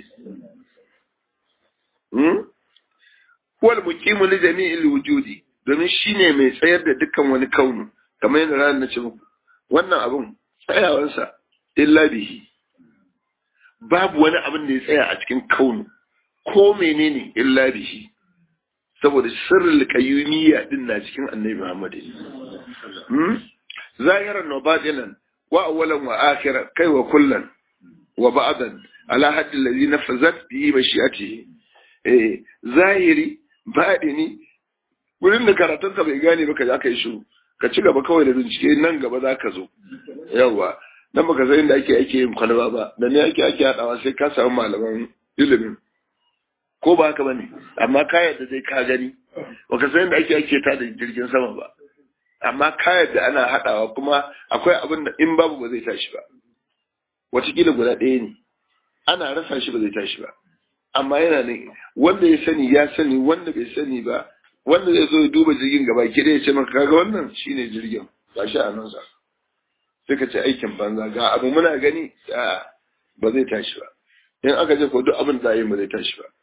huwa al-muqimu li jami'il wujudi domin shine mai tsayar da dukkan wani kaunu kamar yadda ran na ce muku wannan abun tsayawansa illa bihi babu wani abin da ya tsaya a cikin kaunu ko menene illa bihi saboda sirrul qayyumiyya din na cikin annabi Muhammad zahiran wa batinan wa awwalan wa akhiran kai wa kullan wa ba'dan ala haddi alladhi nafazat bihi mashi'atihi zahiri batini gurin da karatun ka bai gane ba ka aka yi shiru ka ci gaba kawai da bincike nan gaba za ka zo yawa dan baka san inda ake yin kwalba ba da ne ake hadawa sai ka samu malaman ilimin ko ba haka bane amma ka yadda dai ka gani baka san inda ake ta da jirgin sama ba amma ka yadda ana hadawa kuma akwai abin da in babu ba zai tashi ba wataƙila guda ɗaya ne ana rasa shi ba zai tashi ba amma yana ne wanda ya sani wanda bai sani ba wanda zai zo ya duba jirgin gaba ki ya ce maka kaga wannan shine jirgin ba shi a nan sa sai ka ce aikin banza ga abu muna gani ba zai tashi ba in aka ce ko duk abin da yi ba zai tashi ba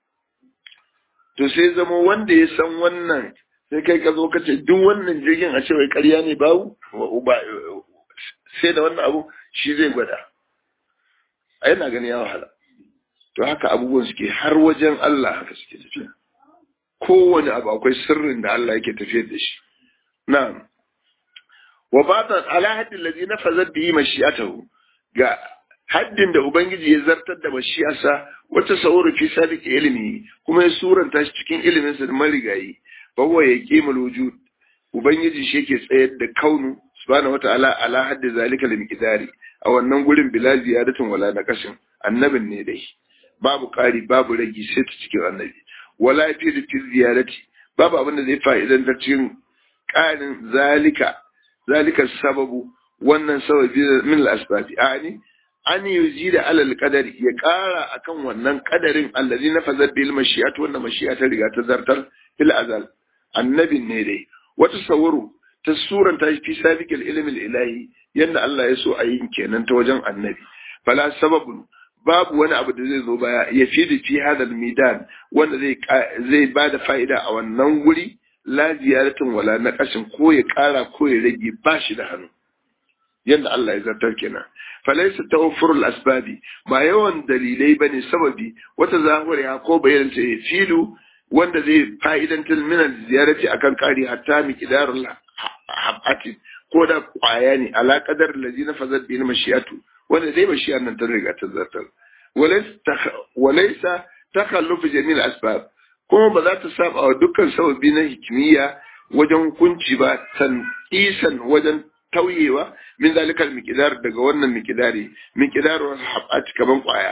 to sai zama wanda ya san wannan sai kai ka zo ka ce duk wannan jirgin a ce wai ƙarya ne babu sai da wannan abu shi zai gwada a yana gani ya wahala to haka abubuwan suke har wajen Allah haka suke tafiya kowane abu akwai sirrin da Allah yake tafiyar da shi na'am wa batan ala haddin ladhi nafazat bihi mashi'atuhu ga haddin da ubangiji ya zartar da mashi'arsa wata sawuru fi sadiqi ilmi kuma ya suranta shi cikin ilimin sa da marigayi fa huwa yaqimul wujud ubangiji shi yake tsayar da kaunu subhanahu wata'ala ala haddi zalika limqdari a wannan gurin bila ziyadatin wala naqasin annabin ne dai babu ƙari babu ragi sai ta cikin annabi wala fi ziyarati babu abin da zai fa'idantar cikin ƙarin zalika sababu wannan sababi min al-asbabi ani an yuzida ala al-qadari ya ƙara akan wannan qadarin allazi nafazat bil mashi'at wannan mashi'a ta riga ta zartar fil azal annabin ne dai wata sawuru ta suranta fi sabiqil ilmi al-ilahi yanda Allah ya so a yin kenan ta wajen annabi fala sababun babu wani abu da zai zo baya ya fi da fi hadal midan wanda zai ba da fa'ida a wannan guri la ziyaratin wala naqashin ko ya kara ko ya rage ba shi da hannu yanda Allah ya zartar kenan falaysa tawaffurul asbabi ba yawan dalilai bane sababi wata zahuriya ko bayanan ta filu wanda zai fa'idantar min ziyarati akan kari hatta miqdarul habati ko da kwaya ne ala qadar allazina fazat bil mashi'atu wanda dai bashiyar nan ta riga ta zartar walaysa takhalluf jami'il asbab kuma ba za ta saba wa dukkan sababi na hikimiyya wajen hukunci ba isan wajen tauyewa min zalikal miqdar daga wannan miqdarul habat kaman kwaya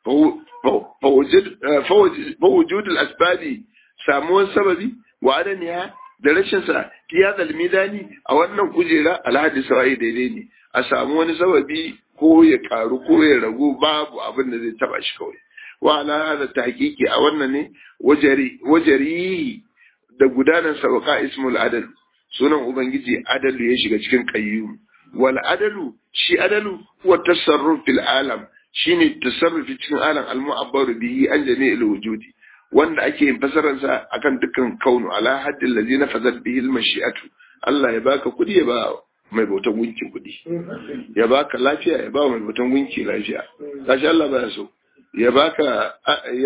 fa wujud al asbabi samuwan sababi wa adaniha da rashin sa tiyadal midani a wannan kujera alhadi sawai daidai ne a samu wani sababi ko ya karu ko ya ragu babu abin da zai taba shi kawai wa ala hada tahqiqi a wannan ne wajari da gudanar sabaka ismul adal sunan ubangiji adalu ya shiga cikin qayyum wal adalu shi adalu huwa tasarruf fil alam shine tasarrufi cikin alam al mu'abbar bihi an jami'il wujudi wanda ake yin fasarar sa akan dukkan kaunu ala haddil ladina fazat bihi al mashi'atu Allah ya baka kudi ya ba mai bautan gunki kudi ya baka lafiya ya ba mai bautan gunki lafiya kashi Allah ba ya so ya baka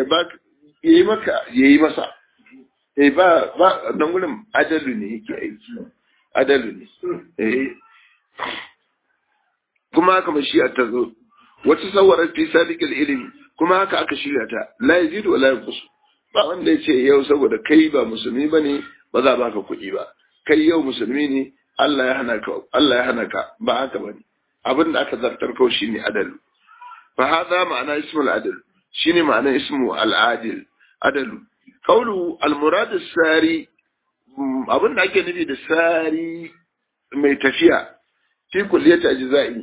yayi masa ba nan gurin adalu ne yake aiki adalu ne kuma haka mashi'a ta zo wata sawarar fi sadiqil ilmi kuma haka aka shirya ta la yazidu wa la yanqus ba wanda yace yau saboda kai ba musulmi bane ba za baka kuɗi ba kai yau musulmi ne Allah ya hana ka ba haka bane abin da aka zartar kawai shine adalu fa hada ma'ana ismul adl shine ma'ana ismu al-adil adalu qawlu al-murad as-sari abin da ake nufi da sari mai tafiya fi kulliyat ajza'i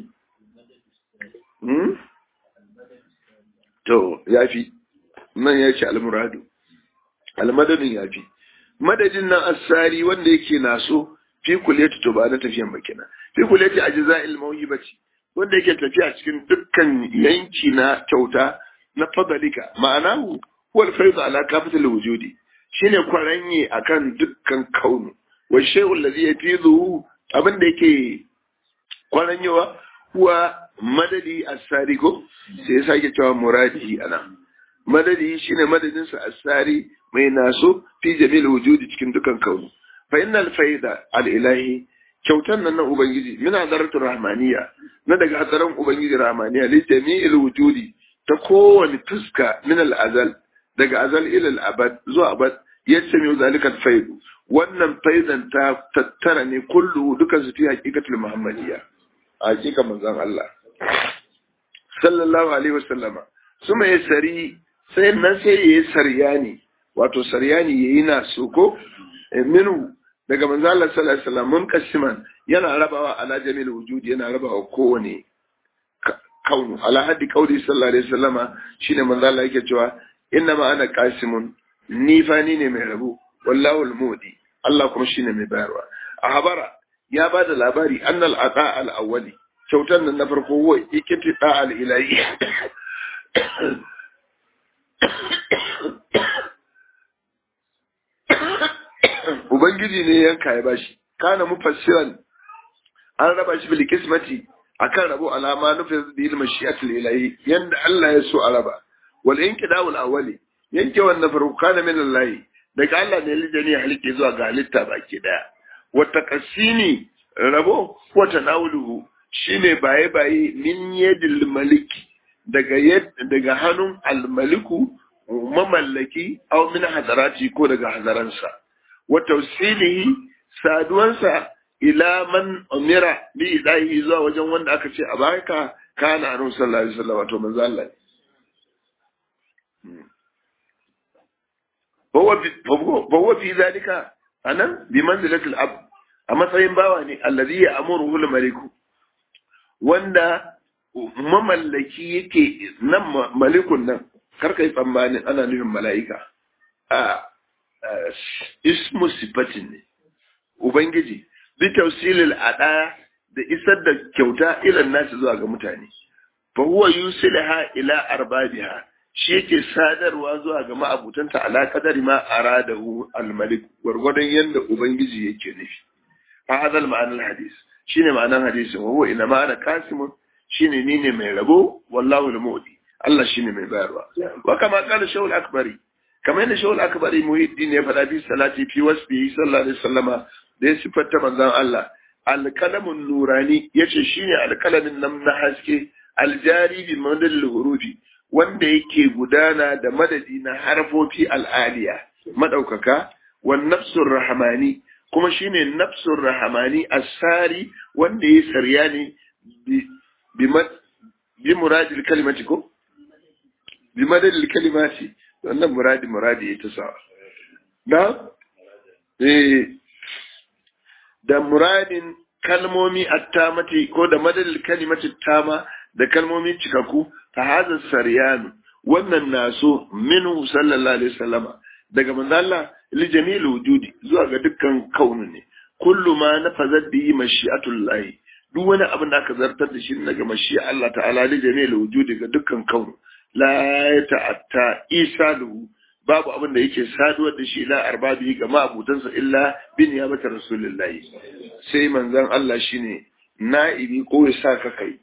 to yafi nan yace al-muradu al-madadin yafi madadin nan as-sari wanda yake naso fi kulliyat to ba na tafiyan ba kenan fi kulliyat ajza'il mawhibati wanda yake tafiya cikin dukkan yanki na kyauta na fadalika ma'anahu huwa al-fayz ala kafatil wujudi shine kwaranye akan dukkan kaunu wa shay'ul ladhi yafizu abin da yake kwaranyewa huwa madadi as-sari ko sai ya sake cewa muradi ana madadi shine madadin sa as-sari mai naso fi jamil wujudi cikin dukkan kaunu fa innal fayda al-ilahi kyautan nan na ubangiji min hadaratu rahmaniya na daga hadaran ubangiji rahmaniya li jami'il wujudi ta kowane fuska min al-azal daga azal ila al-abad zuwa abad yasmi zalika al-fayd wannan faidan ta tattara ne kullu dukan su fi haqiqatul muhammadiyya hakika manzon Allah sallallahu alaihi wasallama suma yasari sai nan sai yayi saryani wato saryani yayi na suko minu daga manzon Allah sallallahu alaihi wasallam munkasiman yana rabawa ala jamil wujudi yana rabawa kowane kaunu ala haddi qauli sallallahu alaihi wasallama shine manzon Allah yake cewa inna ma ana qasimun ni fani ne mai rabu wallahu al-mudi Allah kuma shine mai bayarwa a habara ya bada labari annal ata al-awwali kyautan nan na farko wa ikiti da al-ilahi ubangiji ne yanka ya bashi kana mufassiran an raba shi bil kismati akan rabo alama nufin bil mashi'atul ilahi yanda Allah ya so a raba wal inqida'u al-awwali yanke wannan farko kana min Allah daga Allah ne lijani halitta zuwa ga halitta baki daya wata kasini rabo ko tanawuluhu shine baye min yadil maliki daga hannun al-maliku mamallaki aw min hadarati ko daga hadaransa wa tawsilihi saduwansa ila man umira bi ilahi zuwa wajen wanda aka ce a baka kana annabi sallallahu alaihi wasallam wato manzo Allah فهو في ذلك أنا بمنزلة الأب أما سيين باواني الذي يأمره الملك wanda mamallaki yake nan malikun nan karka yi tsammanin ana nufin mala'ika a ismu sifatin ne ubangiji bi tausilil ada da isar da kyauta ilan nasu zuwa ga mutane fa huwa yusilaha ila arbabiha shi yake sadarwa zuwa ga ma'abutanta ala kadari ma aradahu al-malik gurgurdan yanda ubangiji yake nufi fa hadal ma'anar hadis shine ma'anar hadisin wa huwa ina ma'ana qasimun shine ni ne mai rabo wallahu al-mudi Allah shine mai bayarwa wa kama qala shawul akbari kamar yadda shawul akbari muhiddin ya faɗa bi salati fi wasbi sallallahu alaihi wasallama da ya sifatta manzon Allah al-kalamun nurani yace shine al-kalamin nan na haske al-jari bi madal hurufi wanda yake gudana da madadi na harfofi al'aliya madaukaka wan nafsur rahmani kuma shine nafsur rahmani asari wanda yake saryani bi muradil kalimati ko bi madadil kalimati wannan muradi ita sa da muradin kalmomi attamati ko da madadil kalimati tama da kalmomi cikaku ta hazar sariyanu wannan naso minhu sallallahu alaihi wasallama daga manzo Allah li jamil wujudi zuwa ga dukkan kaunu ne kullu ma nafazat bi mashi'atullahi duk wani abin da aka zartar da shi daga mashi'a Allah ta'ala li jamil wujudi ga dukkan kaunu la ta'atta isalu babu abin da yake saduwar da shi la arbabi ga ma'abutansa illa bin yabata rasulullahi sai manzon Allah shine na'ibi ko ya saka kai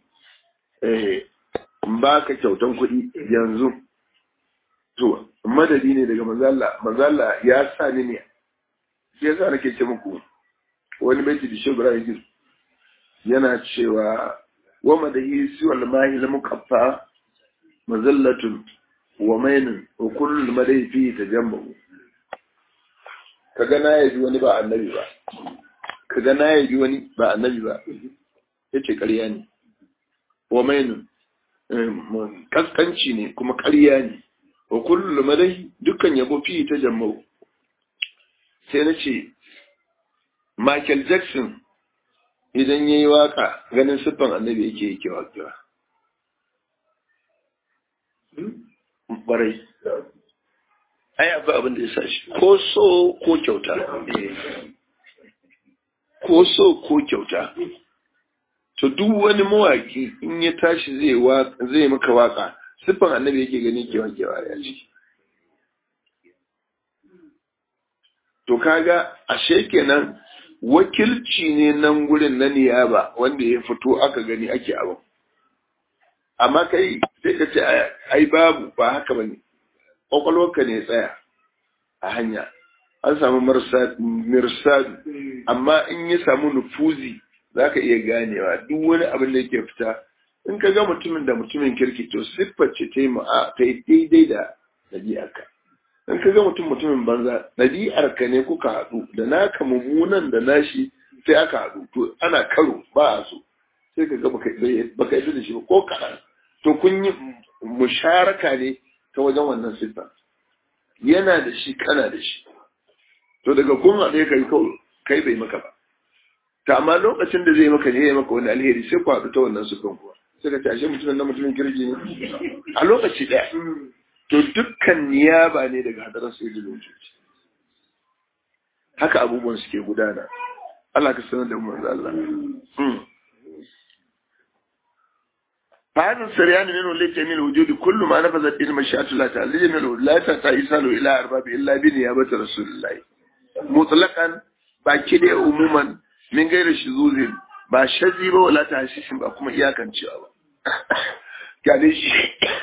ba ka kyautan kuɗi yanzu to madadi ne daga manzala ya sa ni ne shi yasa nake ce muku wani baiti da shugura yake yana cewa wa madahi siwal mahi la muqaffa mazallatun wa mainun wa kullu madahi fi tajammu kaga na yaji wani ba annabi ba kaga na yabi wani ba annabi ba yace ƙarya ne wa mainun kaskanci ne kuma ƙarya ne wa kullu madai dukkan yabo fi ta jammau. Sai na ce Michael Jackson idan yayi waka ganin siffan annabi yake wakewa barai ai abu abin da ya sa shi ko so ko kyauta ko so ko kyauta. To duk wani mawaki in ya tashi zai maka waka siffan annabi yake gani ke wakewa ya ciki. To kaga ashe kenan wakilci ne nan gurin na niyaba wanda ya fito aka gani ake abin. Amma kai sai ka ce ai babu ba haka bane. Kwakwalwarka ne tsaya a hanya. An samu mirsadu amma in ya samu nufuzi za ka iya ganewa duk wani abin da yake fita. In ka ga mutumin da mutumin kirki to siffar ce ta yi daidai da ɗabi'arka. In ka ga mutumin banza ɗabi'arka ne kuka haɗu da naka mummunan da nashi sai aka haɗu to ana karo ba a so sai ka ga baka yi da shi ba ko kaɗan. To kun yi musharaka ne ta wajen wannan siffa yana da shi kana da shi to daga kun haɗe kai bai maka ba. Ta amma lokacin da zai maka ne ya maka wani alheri sai ku haɗu ta wannan siffan kuwa sai ka tashe mutumin kirki ne a lokaci ɗaya. To dukkan niyaba ne daga hadarar sai da lokaci haka abubuwan suke gudana. Allah ka sanar da mu manzo Allah. فهذا السريان منه لجميع الوجود كل ما نفذت به مشيئة الله تعالى لجميع الوجود لا يتساءل إلى أرباب إلا بنيابة رسول الله مطلقا باكده عموما من غير شذوذ با شذي ba wala tahsis ba kuma iyakan cewa ba gane shi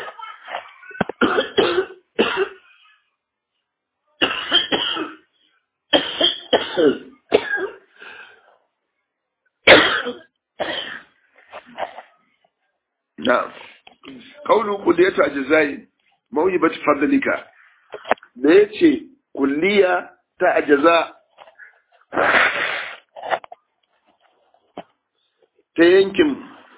نعم قوله كلية أجزاء موهبة فضلك da ya ce kulliya ta ajaza ta yankin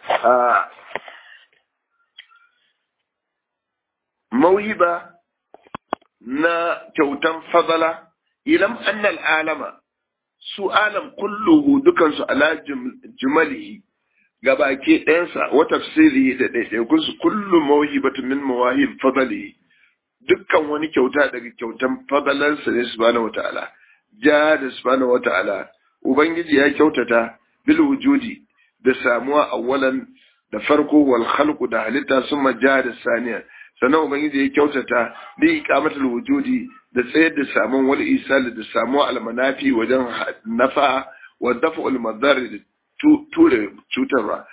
mauhiba na kyautan fadala ilam annal alama su alam kulluhu dukansu ala jumalihi gabake ɗayansa wa tafsiri da ɗaiɗaikunsu kullu mawhibatun min mawahib fadali dukkan wani kyauta daga kyautan fadalansa ne subhanahu wataala ja da subhanahu wataala ubangiji ya kyautata bil wujudi da samuwa awwalan da farko wal khalqu da halitta summa ja da saniya sannan ubangiji ya kyautata bi iqamatul wujudi da tsayar da samun wal isal da samuwa al manafi wajen nafa wa daf'ul madar ture cutarwa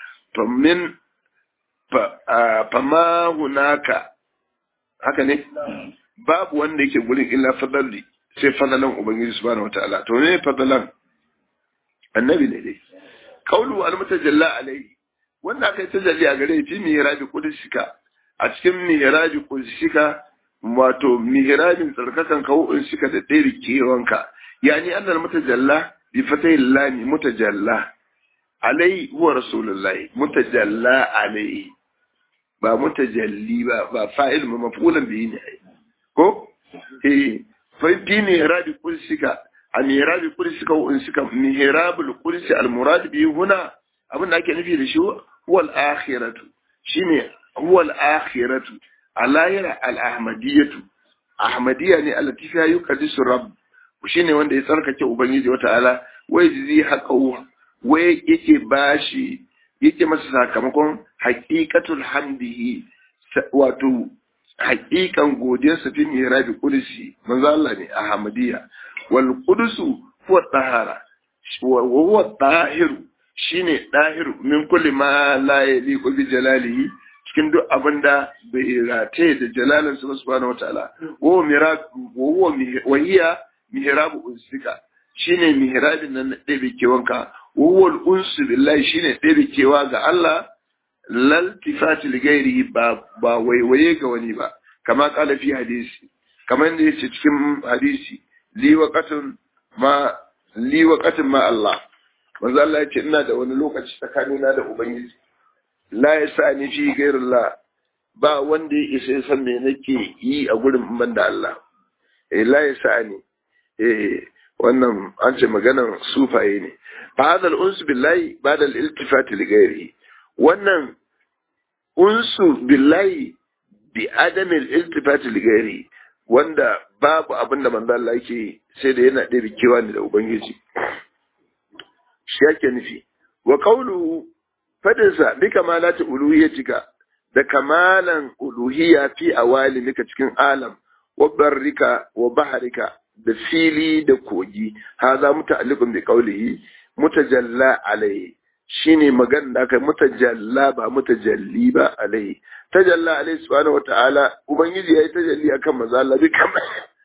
fama hunaka haka ne babu wanda yake gurin illa fadali sai fadalan ubangiji subhanahu wataala to ne fadalan annabi ne dai kaulu al-mutajalla alaihi wanda aka yi tajalli a gare fi mihrabi qudusika a cikin mihrabi qudusika wato mihrabin tsarkakan kawun shika da dai rikewanka yani annal mutajalla bi fatahil lam mutajalla alai huwa rasulullahi mutajalla alai ba mutajalli ba fa'il maf'ulan bihi ne ko fa fi mihrabi qudsika a mihrabi qudsika wa unsika mihrabul qudsi al murad bihi huna abin da ake nufi da shi huwa al akhiratu shine huwa al akhiratu alayra al ahmadiyatu ahmadiyya ne allati fiha yuqaddisu rabb shine wanda ya tsarkake ubangiji wa ta'ala wa yajzi haqqahu wai yake masa sakamakon haƙiƙatul hamdihi wato haƙiƙan godiyarsa fi mihrabi qudsi manzo Allah ne a Ahmadiyya wal qudsu huwa tahara wa huwa tahiru shine dahiru min kulli ma la yaliqu bi jalalihi cikin duk abinda bai rataye da jalalinsa subhanahu wataala wa hiya mihrabu unsika shine mihrabin nan ɗebe kewanka wawal unsu billahi shine ɗebe kewa ga Allah laltifati ligairi ba waiwaye ga wani ba kama kala fi hadisi kamar da yace cikin hadisi li waqatin ma Allah manzo Allah ya ce ina da wani lokaci tsakanina da ubangiji la yasani fi ghairillah ba wanda ya isa ya san me nake yi a gurin ban da Allah la yasani wannan an ce maganar sufaye ne fa hadal unsu billahi ba'da al-iltifat li ghairihi wannan unsu billahi bi adam al-iltifat li ghairihi wanda babu abinda manzo Allah yake sai da yana ɗebe kewa ne da ubangiji shi yake nufi wa qawluhu fadinsa bi kamalati uluhiyyatika da kamalan uluhiyya fi awalimika cikin alam wa barrika wa baharika da fili da kogi haza muta'alliqun bi qawlihi mutajalla alayhi shine magana da aka mutajalla ba mutajalli ba alayhi tajalla alayhi subhanahu wa ta'ala ubangiji yayi tajalli akan manzo Allah bi kamar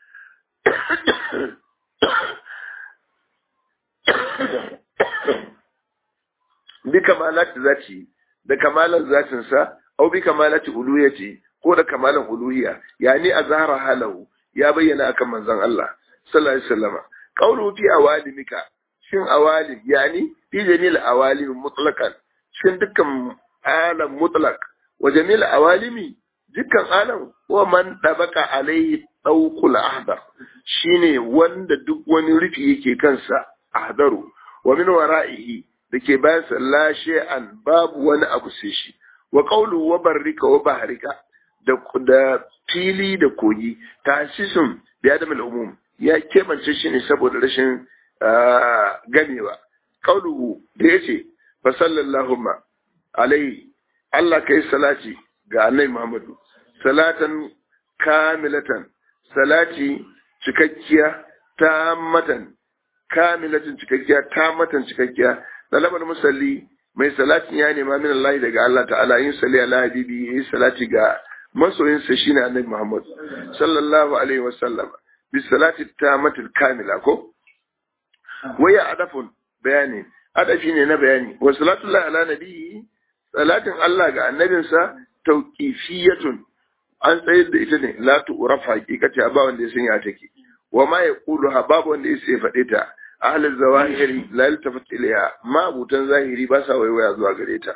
bi kamalati zati da kamalan zatin sa au bi kamalati uluhiyati ko da kamalan uluhiyya yani azhara halahu ya bayyana akan manzon Allah sallallahu alaihi wasallam qawlu fi awalimika shin awalim yani fi jamil awalim mutlaqan shin dukkan alam mutlaq wa jamil awalimi dukkan alam wa man dabaka alaihi dawqul ahdar shine wanda duk wani rufi yake kansa ahdaru wa min wara'ihi dake bayan la shay'an babu wani abu sai shi wa qawlu wa barrika wa bahrika da fili da kogi tasisun bi adamul umum ya kebance shi ne saboda rashin ganewa qawluhu da yace fa sallallahu alaihi Allah kai salati ga annabi Muhammadu salatan kamilatan salati cikakkiya tammatan kamilatin cikakkiya tammatan cikakkiya talabar musalli mai salatin ya nema min Allah daga Allah ta'ala yin salli ala habibi yi salati ga masoyinsa shine annabi Muhammad sallallahu alaihi wasallam bi salati tammatil kamila ko waya adafun bayani adafi ne na bayani wa salatu ala nabi salatin Allah ga annabinsa tauqifiyatun an tsayar da ita ne la tu'raf haqiqati ba wanda ya san ya take wa ma yaqulu babu wanda ya sai faɗe ta ahlul zawahiri la yaltafat ilayha ma butan zahiri ba sa waiwaya zuwa gare ta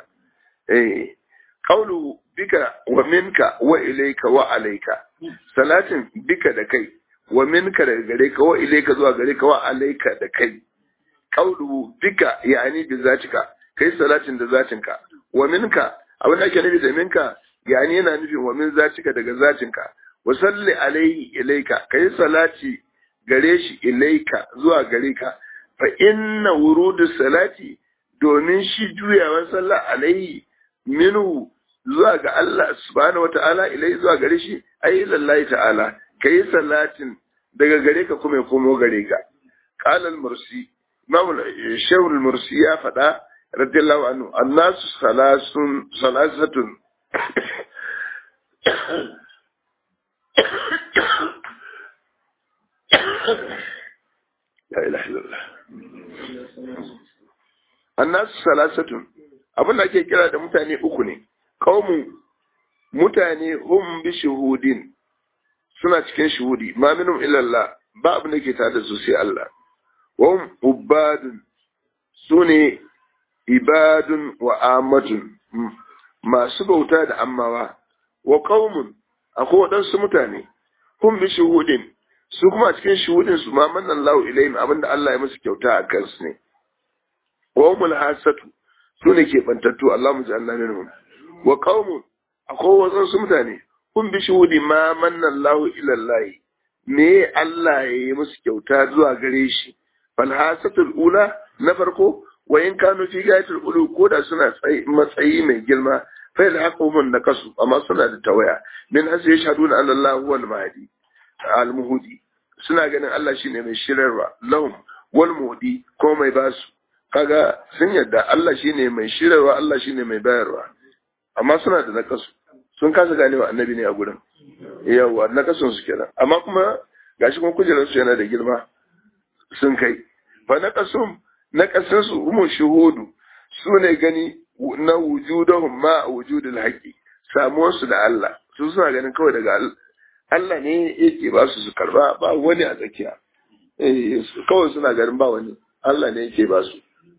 qawlu bika wa minka wa ilayka wa alayka salatin bika da kai wa minka daga gare ka wa ilayka zuwa gare ka wa alayka da kai qawlu bika yani bi zatika kai salatin da zatinka wa minka abin da ake nufi da minka yani yana nufin wa min zatika daga zatinka wa salli alayhi ilayka kai salati gare shi ilaika zuwa gare ka fa inna wurudu salati domin shi juyawan sallah alaihi minhu zuwa ga Allah subhanahu wata'ala ilai zuwa gare shi ai lallahi ta'ala kai salatin daga gare ka kuma komo gare ka qala al-mursi imam shaykh al-mursi ya fada radiyallahu anhu annasu salasatun la ilaha illallah annasu salasatun abin da ake kira da mutane uku ne qaumu mutane hum bi shuhudin suna cikin shuhudi ma minhum illa Allah ba abin da ke tare da su sai Allah wa hum ubadun sune ibadun wa amatun masu bauta da ammawa wa qaumun akwai wadansu mutane hum bi shuhudin su kuma cikin shuhudin su ma mannan lahu ilayhim abinda Allah ya musu kyauta a kansu ne wa humul hasatu su ne ke bantattu Allahumma ja'alna minhum wa qaumun akwai wasu mutane kun bi shuhudi ma mannan lahu ila Allah me Allah ya yi musu kyauta zuwa gare shi fal hasatul ula na farko wa in kanu fi gayatul ulu ko da suna matsayi mai girma fa yalhaquhum naqasu amma suna da tawaya min hasu yashhaduna anna Allah huwa al-mahdi al-muhdi suna ganin Allah shine mai shirarwa lahum wal muhdi ko mai basu kaga sun yadda Allah shine mai shirarwa Allah shine mai bayarwa amma suna da naqasu sun kasa ganewa annabi ne a gurin yawa naqasun su kenan amma kuma gashi kuma kujerar su yana da girma sun kai fa naqasun su umu shuhudu su ne gani na wujudahum ma wujudul haqi samuwar su da Allah su suna ganin kawai daga Allah ne yake ba su karba ba wani a tsakiya kawai suna ganin ba wani Allah ne yake ba su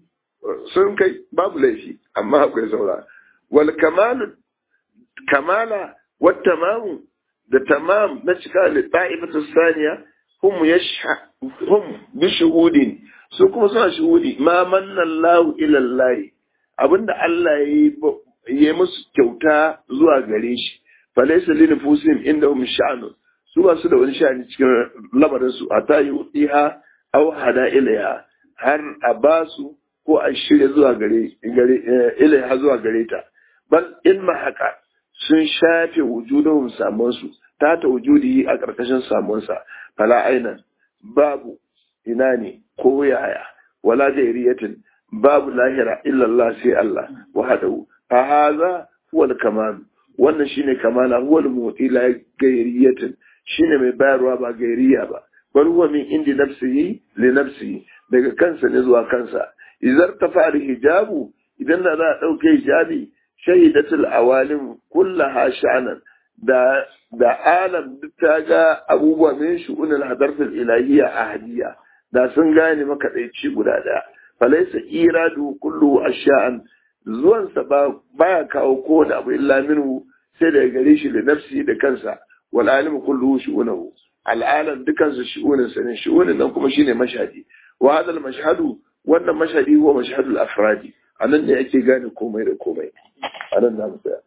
sun kai babu laifi amma akwai saura. Wal kamala wat tamamu da tamam na cika da ta'ifatu saniya hum bi shuhudin, su kuma suna shuhudi ma manna Allah ila Allah, abinda Allah ya musu kyauta zuwa gare shi, falaysa li nufusihim indahum sha'nu, su ba su da wani sha'ani cikin lamarin su, ata yu'iha aw hada ilaiha, har a basu ko a shirya zuwa ilaiha zuwa gare ta, bal in ma haka sun shafe wujudahum samun su ta wujudi a ƙarƙashin samunsa, fala ainan babu ina ne ko yaya, wala gairiyatin babu lahira illallah sai Allah wahdahu, fa hadha huwa al-kamal, wannan shine kamala, huwa al-mu'ti la gairiyatin, shine mai bayarwa ba gairiya ba, bal huwa min indi nafsihi li nafsihi, daga kansa ne zuwa kansa. Idan tafa al-hijabu, idan da za a dauke hijabi, shahidatul awalim kullaha sha'anan, da alam duk ta ga abubuwa min shu'unil hadarfil ilahiyya ahadiyya, da sun gane makaɗaici guda ɗaya. Falaisa iradu kullu asha'an, zuwansa baya kawo kowane abu illa minhu sai daga gare shi da nafsi da kansa, wal alim kullu shu'unahu, al'alam dukansu shu'uninsa ne, shu'unin nan kuma shine mashhadi. Wa hadal mashhadu, wannan mashhadi huwa mashhadul afradi, anan ne ake gane komai da komai. Anan na tsaya.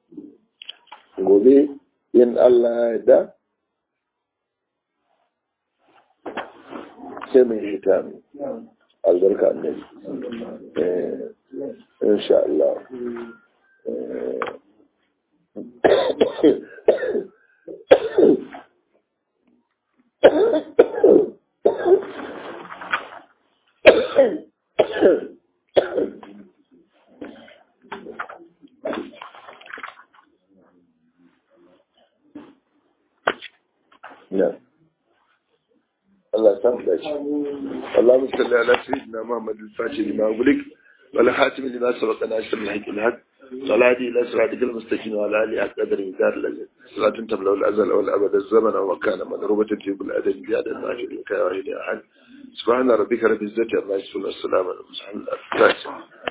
Gobe in Allah ya da sai mai hita mu albarka annabi insha Allah. الله سامحك. اللهم صل على سيدنا محمد الفاتح لما أغلق والخاتم لما سبق ناصر الحق الحق صلاة إلى صراطك المستقيم وعلى آله حق قدر مقدار الأجل صلاة تبلغ الأزل والأبد الزمن ومكان مضروبة في كل أدب بيد الماجد الكواهد أحد. سبحان ربك رب العزة عما يصفون والسلام على المرسلين.